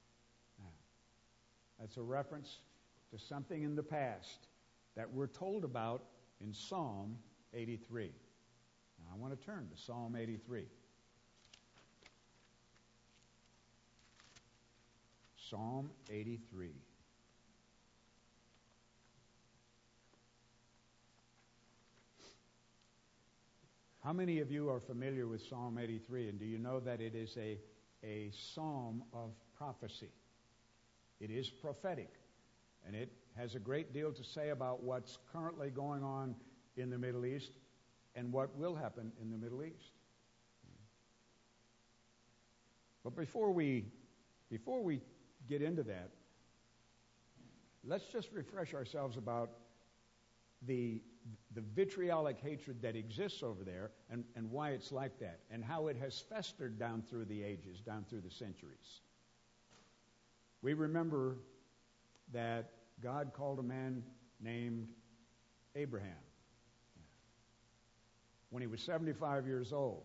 That's a reference to something in the past that we're told about in Psalm 83. I want to turn to Psalm 83. Psalm 83. How many of you are familiar with Psalm 83? And do you know that it is a psalm of prophecy? It is prophetic. And it has a great deal to say about what's currently going on in the Middle East and what will happen in the Middle East. But before we get into that, let's just refresh ourselves about the vitriolic hatred that exists over there and why it's like that and how it has festered down through the ages, down through the centuries. We remember that God called a man named Abraham when he was 75 years old.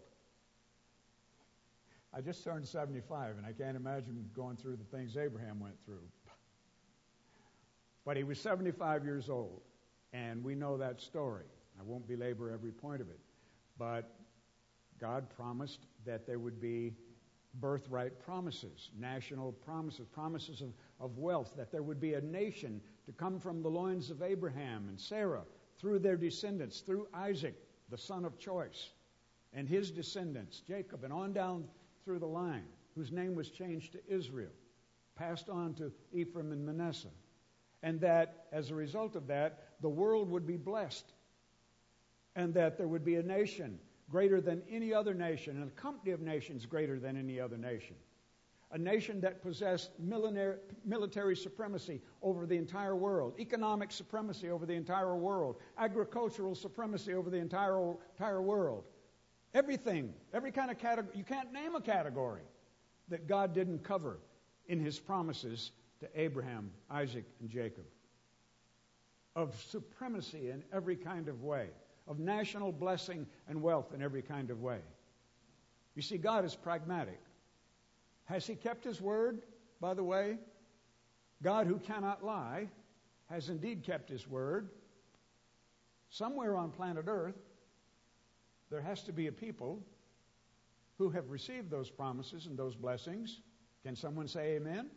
I just turned 75, and I can't imagine going through the things Abraham went through. But he was 75 years old, and we know that story. I won't belabor every point of it. But God promised that there would be birthright promises, national promises, promises of wealth, that there would be a nation to come from the loins of Abraham and Sarah through their descendants, through Isaac, the son of choice, and his descendants, Jacob, and on down through the line, whose name was changed to Israel, passed on to Ephraim and Manasseh. And that, as a result of that, the world would be blessed, and that there would be a nation greater than any other nation, and a company of nations greater than any other nation. A nation that possessed military supremacy over the entire world, economic supremacy over the entire world, agricultural supremacy over the entire world. Everything, every kind of category. You can't name a category that God didn't cover in His promises to Abraham, Isaac, and Jacob. Of supremacy in every kind of way. Of national blessing and wealth in every kind of way. You see, God is pragmatic. Has He kept His word, by the way? God, who cannot lie, has indeed kept His word. Somewhere on planet Earth, there has to be a people who have received those promises and those blessings. Can someone say amen?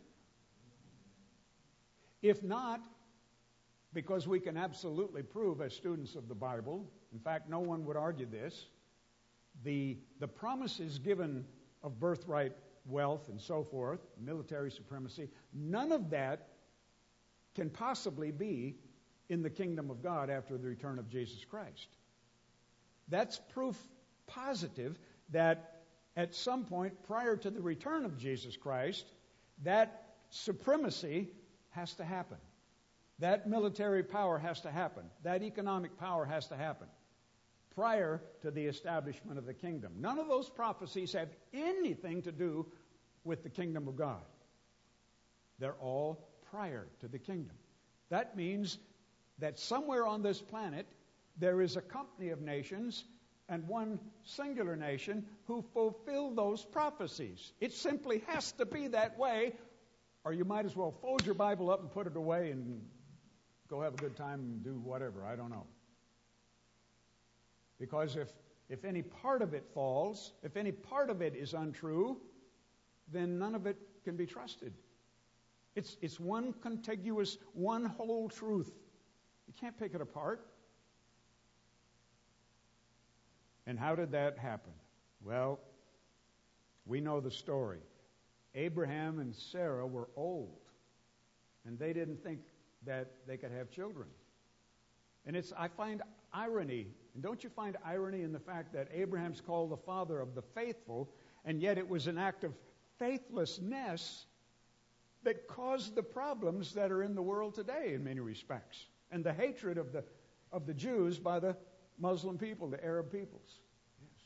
If not, because we can absolutely prove as students of the Bible, in fact, no one would argue this, the promises given of birthright wealth and so forth, military supremacy, none of that can possibly be in the kingdom of God after the return of Jesus Christ. That's proof positive that at some point prior to the return of Jesus Christ, that supremacy has to happen. That military power has to happen. That economic power has to happen prior to the establishment of the kingdom. None of those prophecies have anything to do with the kingdom of God. They're all prior to the kingdom. That means that somewhere on this planet there is a company of nations and one singular nation who fulfill those prophecies. It simply has to be that way, or you might as well fold your Bible up and put it away and go have a good time and do whatever. I don't know. Because if any part of it falls, if any part of it is untrue, then none of it can be trusted. It's one contiguous, one whole truth. You can't pick it apart. And how did that happen? Well, we know the story. Abraham and Sarah were old, and they didn't think that they could have children. And I find irony, and don't you find irony in the fact that Abraham's called the father of the faithful, and yet it was an act of faithlessness that caused the problems that are in the world today in many respects, and the hatred of the Jews by the Muslim people, the Arab peoples. Yes.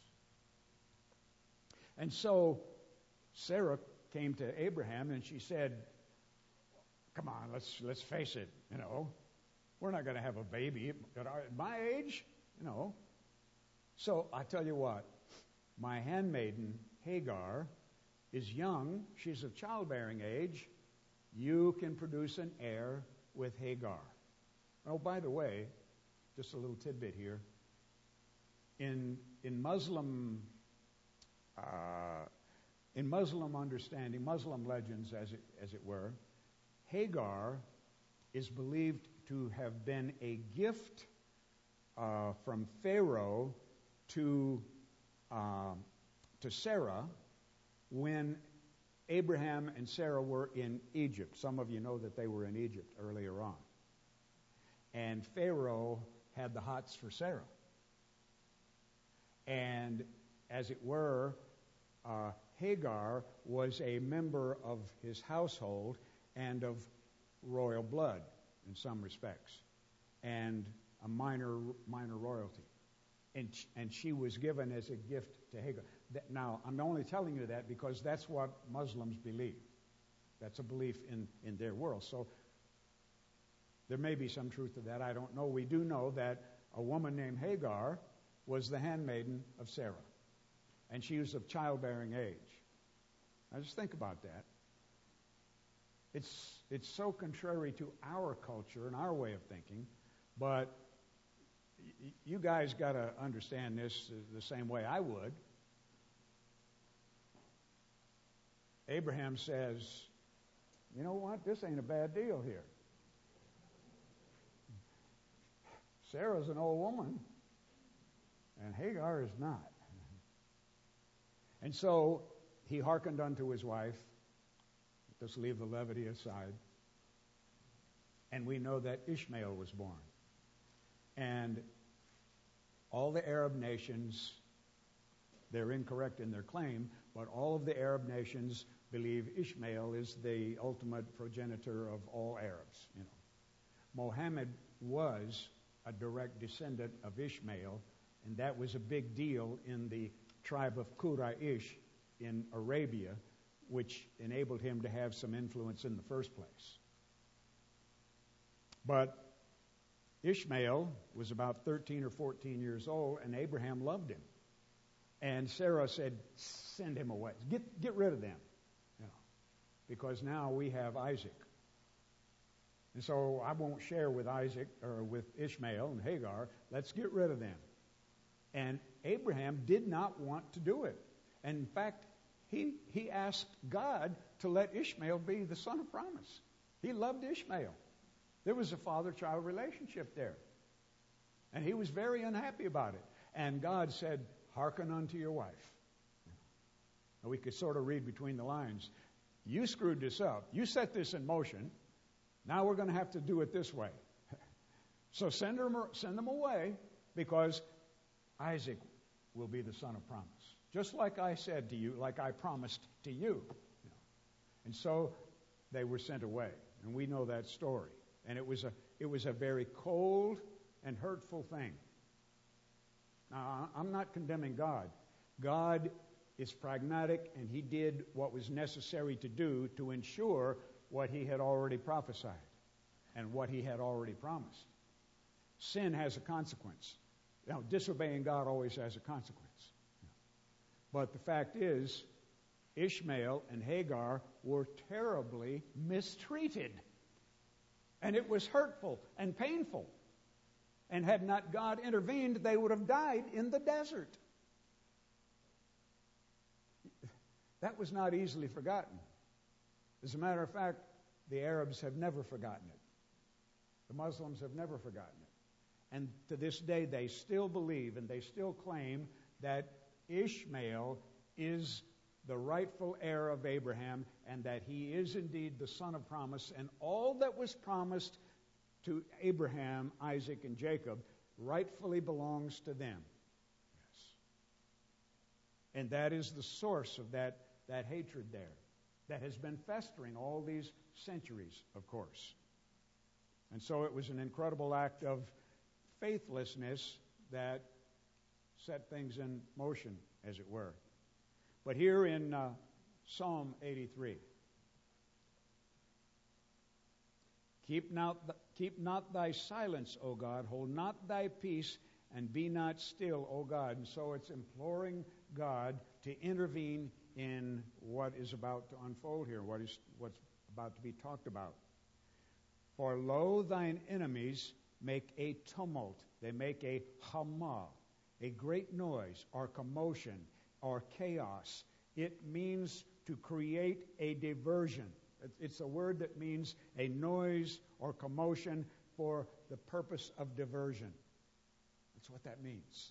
And so Sarah came to Abraham and she said, "Come on, let's face it, we're not going to have a baby at my age, So I tell you what, my handmaiden Hagar is young, she's of childbearing age. You can produce an heir with Hagar." Oh, by the way, just a little tidbit here. In Muslim understanding, Muslim legends, as it were, Hagar is believed to have been a gift from Pharaoh to Sarah when Abraham and Sarah were in Egypt. Some of you know that they were in Egypt earlier on. And Pharaoh had the hots for Sarah. And as it were, Hagar was a member of his household and of royal blood in some respects, and a minor royalty. And she was given as a gift to Hagar. Now, I'm only telling you that because that's what Muslims believe. That's a belief in their world. So there may be some truth to that. I don't know. We do know that a woman named Hagar was the handmaiden of Sarah. And she was of childbearing age. Now just think about that. It's so contrary to our culture and our way of thinking, but you guys got to understand this the same way I would. Abraham says, you know what? This ain't a bad deal here. Sarah's an old woman, and Hagar is not. And so he hearkened unto his wife. Let's leave the levity aside. And we know that Ishmael was born. And all the Arab nations, they're incorrect in their claim, but all of the Arab nations believe Ishmael is the ultimate progenitor of all Arabs. You know, Muhammad was a direct descendant of Ishmael, and that was a big deal in the tribe of Quraysh in Arabia, which enabled him to have some influence in the first place. But Ishmael was about 13 or 14 years old, and Abraham loved him. And Sarah said, send him away. Get rid of them. You know, because now we have Isaac. And so I won't share with Isaac or with Ishmael and Hagar. Let's get rid of them. And Abraham did not want to do it. And in fact, he asked God to let Ishmael be the son of promise. He loved Ishmael. There was a father-child relationship there. And he was very unhappy about it. And God said, hearken unto your wife. And we could sort of read between the lines. You screwed this up. You set this in motion. Now we're going to have to do it this way. So send them away, because Isaac will be the son of promise. Just like I said to you, like I promised to you. And so they were sent away. And we know that story. And it was a very cold and hurtful thing. Now, I'm not condemning God. God is pragmatic, and he did what was necessary to do to ensure what he had already prophesied and what he had already promised. Sin has a consequence. You know, disobeying God always has a consequence. But the fact is, Ishmael and Hagar were terribly mistreated. And it was hurtful and painful. And had not God intervened, they would have died in the desert. That was not easily forgotten. As a matter of fact, the Arabs have never forgotten it. The Muslims have never forgotten it. And to this day, they still believe and they still claim that Ishmael is the rightful heir of Abraham, and that he is indeed the son of promise, and all that was promised to Abraham, Isaac, and Jacob rightfully belongs to them. Yes. And that is the source of that hatred there that has been festering all these centuries, of course. And so it was an incredible act of faithlessness that set things in motion, as it were. But here in Psalm 83, keep not thy silence, O God, hold not thy peace, and be not still, O God. And so it's imploring God to intervene in what is about to unfold here, what's about to be talked about. For lo, thine enemies make a tumult. They make a hamah, a great noise or commotion or chaos. It means to create a diversion. It's a word that means a noise or commotion for the purpose of diversion. That's what that means.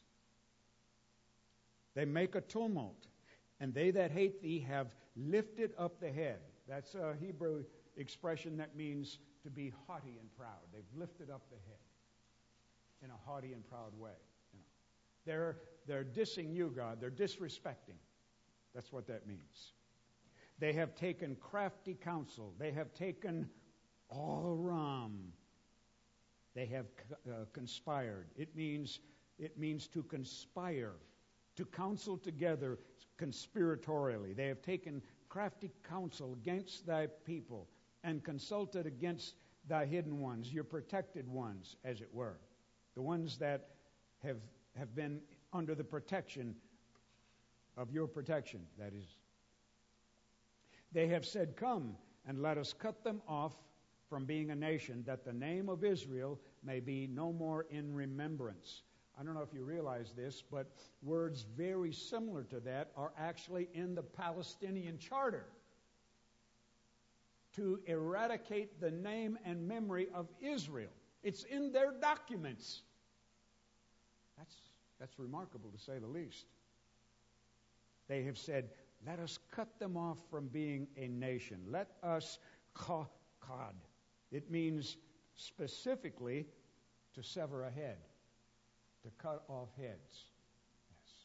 They make a tumult, and they that hate thee have lifted up the head. That's a Hebrew expression that means to be haughty and proud. They've lifted up the head in a haughty and proud way. They're dissing you, God. They're disrespecting. That's what that means. They have taken crafty counsel. They have taken all ram. They have conspired. It means to conspire, to counsel together conspiratorially. They have taken crafty counsel against thy people and consulted against thy hidden ones, your protected ones, as it were. The ones that have been under the protection of your protection, that is. They have said, come and let us cut them off from being a nation, that the name of Israel may be no more in remembrance. I don't know if you realize this, but words very similar to that are actually in the Palestinian Charter. To eradicate the name and memory of Israel. It's in their documents. That's remarkable, to say the least. They have said, let us cut them off from being a nation. Let us qad. It means specifically to sever a head, to cut off heads. Yes.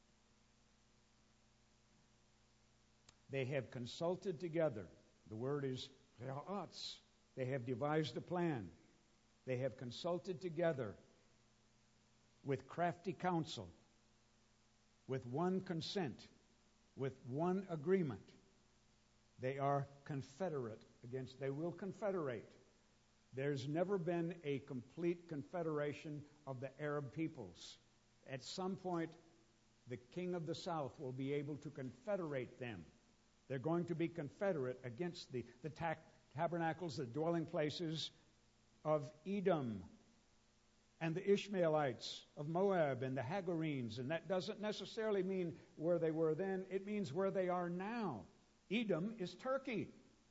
They have consulted together. The word is re'atz. They have devised a plan. They have consulted together with crafty counsel, with one consent, with one agreement. They are confederate against, they will confederate. There's never been a complete confederation of the Arab peoples. At some point, the king of the south will be able to confederate them. They're going to be confederate against the tabernacles, the dwelling places of Edom, and the Ishmaelites of Moab and the Hagarenes. And that doesn't necessarily mean where they were then. It means where they are now. Edom is Turkey.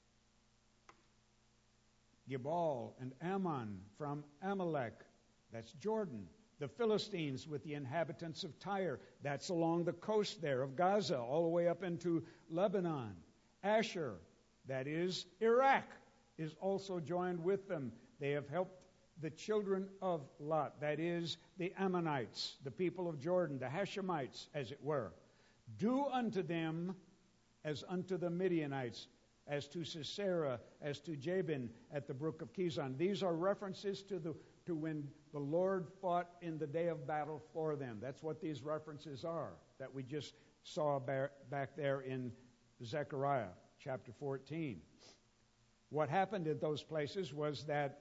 Gebal and Ammon from Amalek, that's Jordan. The Philistines with the inhabitants of Tyre, that's along the coast there of Gaza, all the way up into Lebanon. Asher, that is Iraq, is also joined with them. They have helped the children of Lot, that is the Ammonites, the people of Jordan, the Hashemites, as it were. Do unto them as unto the Midianites, as to Sisera, as to Jabin at the brook of Kizon. These are references to when the Lord fought in the day of battle for them. That's what these references are that we just saw back there in Zechariah chapter 14. What happened at those places was that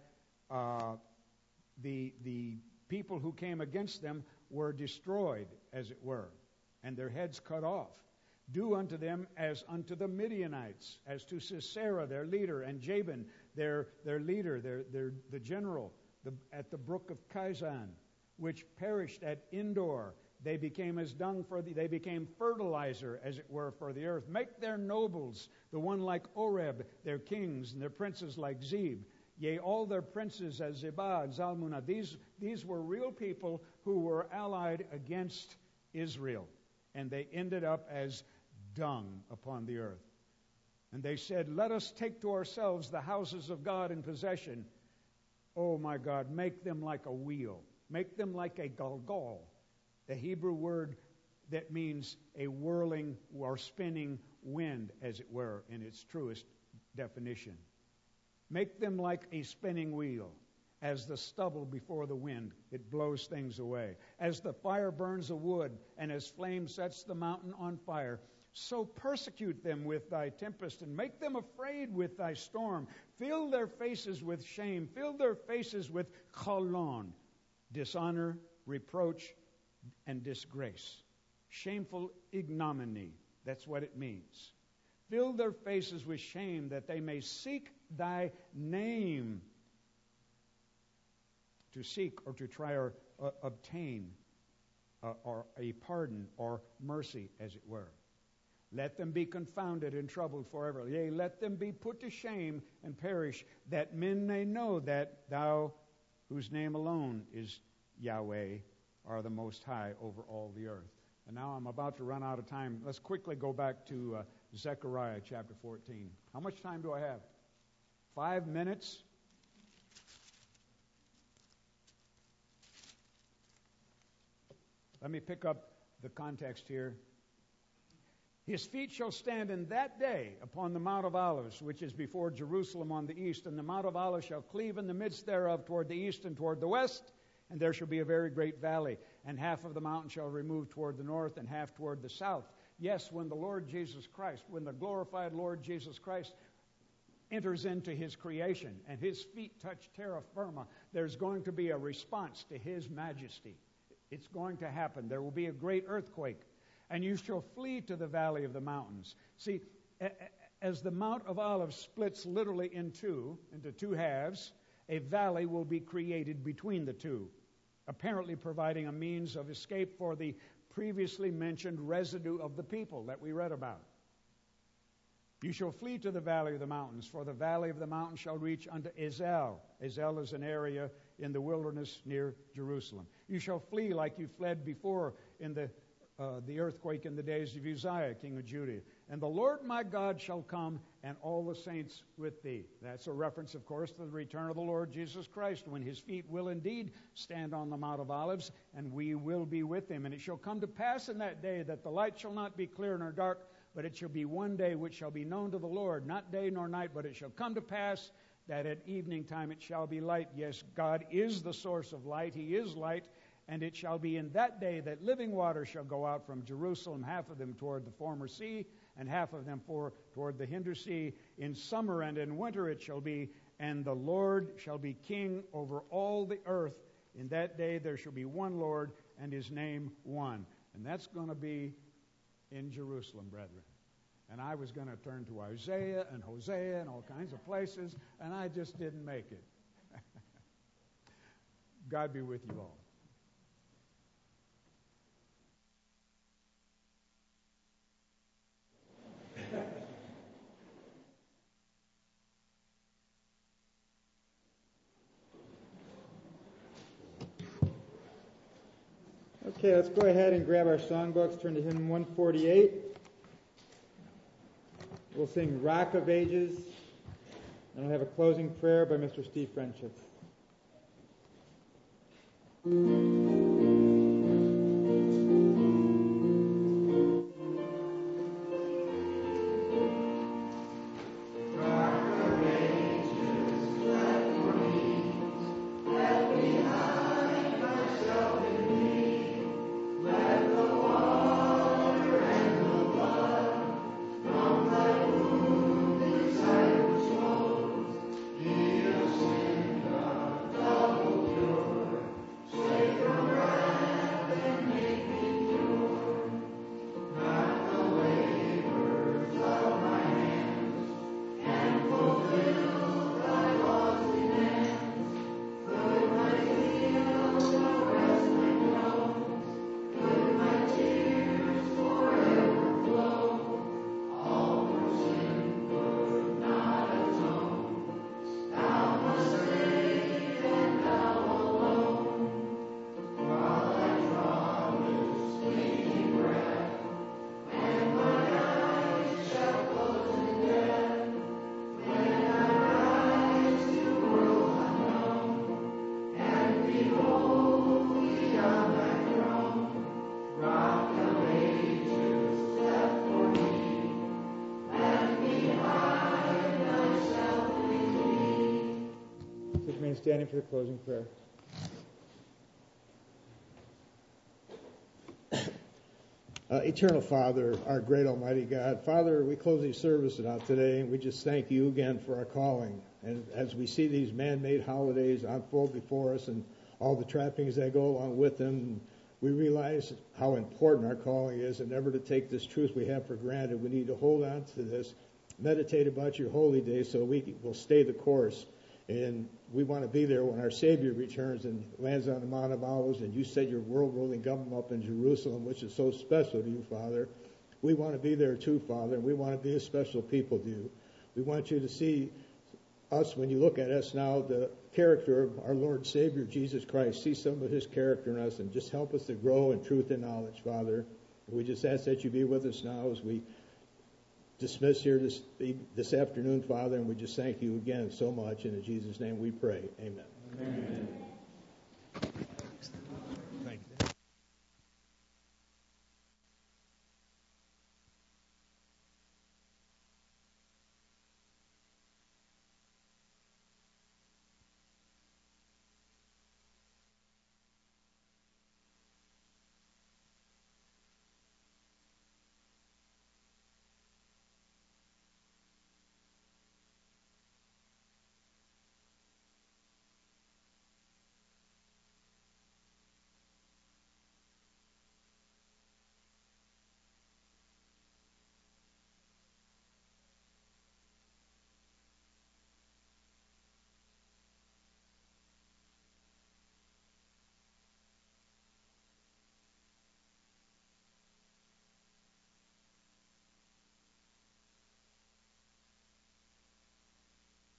the people who came against them were destroyed, as it were, and their heads cut off. Do unto them as unto the Midianites, as to Sisera, their leader, and Jabin, their leader, the general, at the brook of Kizon, which perished at Endor. They became as dung they became fertilizer, as it were, for the earth. Make their nobles, the one like Oreb, their kings, and their princes like Zeb. Yea, all their princes as Zebah and Zalmunna. These were real people who were allied against Israel. And they ended up as dung upon the earth. And they said, let us take to ourselves the houses of God in possession. Oh my God, make them like a wheel. Make them like a galgal. The Hebrew word that means a whirling or spinning wind, as it were, in its truest definition. Make them like a spinning wheel. As the stubble before the wind, it blows things away. As the fire burns a wood, and as flame sets the mountain on fire, so persecute them with thy tempest, and make them afraid with thy storm. Fill their faces with shame. Fill their faces with chalon, dishonor, reproach, and disgrace. Shameful ignominy. That's what it means. Fill their faces with shame, that they may seek thy name. To seek or to try or obtain or a pardon or mercy, as it were. Let them be confounded and troubled forever. Yea, let them be put to shame and perish, that men may know that thou, whose name alone is Yahweh, are the Most High over all the earth. And now I'm about to run out of time. Let's quickly go back to Zechariah chapter 14. How much time do I have? 5 minutes? Let me pick up the context here. His feet shall stand in that day upon the Mount of Olives, which is before Jerusalem on the east, and the Mount of Olives shall cleave in the midst thereof toward the east and toward the west, and there shall be a very great valley, and half of the mountain shall remove toward the north, and half toward the south. Yes, when the Lord Jesus Christ, when the glorified Lord Jesus Christ enters into His creation, and His feet touch terra firma, there's going to be a response to His majesty. It's going to happen. There will be a great earthquake. And you shall flee to the valley of the mountains. See, as the Mount of Olives splits literally into two halves, a valley will be created between the two, apparently providing a means of escape for the previously mentioned residue of the people that we read about. You shall flee to the valley of the mountains, for the valley of the mountains shall reach unto Ezel. Ezel is an area in the wilderness near Jerusalem. You shall flee like you fled before in the earthquake in the days of Uzziah, king of Judah. And the Lord my God shall come, and all the saints with thee. That's a reference, of course, to the return of the Lord Jesus Christ, when His feet will indeed stand on the Mount of Olives, and we will be with Him. And it shall come to pass in that day that the light shall not be clear nor dark, but it shall be one day which shall be known to the Lord, not day nor night, but it shall come to pass that at evening time it shall be light. Yes, God is the source of light. He is light. And it shall be in that day that living water shall go out from Jerusalem, half of them toward the former sea, and half of them toward the hinder sea. In summer and in winter it shall be, and the Lord shall be king over all the earth. In that day there shall be one Lord, and His name one. And that's going to be in Jerusalem, brethren. And I was going to turn to Isaiah and Hosea and all kinds of places, and I just didn't make it. God be with you all. Okay, let's go ahead and grab our songbooks, turn to hymn 148. We'll sing Rock of Ages, and we'll have a closing prayer by Mr. Steve Friendship. Standing for the closing prayer. Eternal Father, our great Almighty God, Father, we close these services out today, and we just thank You again for our calling. And as we see these man-made holidays unfold before us and all the trappings that go along with them, we realize how important our calling is, and never to take this truth we have for granted. We need to hold on to this, meditate about Your holy days so we will stay the course. And we want to be there when our Savior returns and lands on the Mount of Olives, and you set your world-ruling government up in Jerusalem, which is so special to you, Father. We want to be there too, Father, and we want to be a special people to you. We want you to see us, when you look at us now, the character of our Lord and Savior, Jesus Christ. See some of his character in us and just help us to grow in truth and knowledge, Father. We just ask that you be with us now as we dismiss here this afternoon, Father, and we just thank you again so much. And in Jesus' name we pray. Amen. Amen.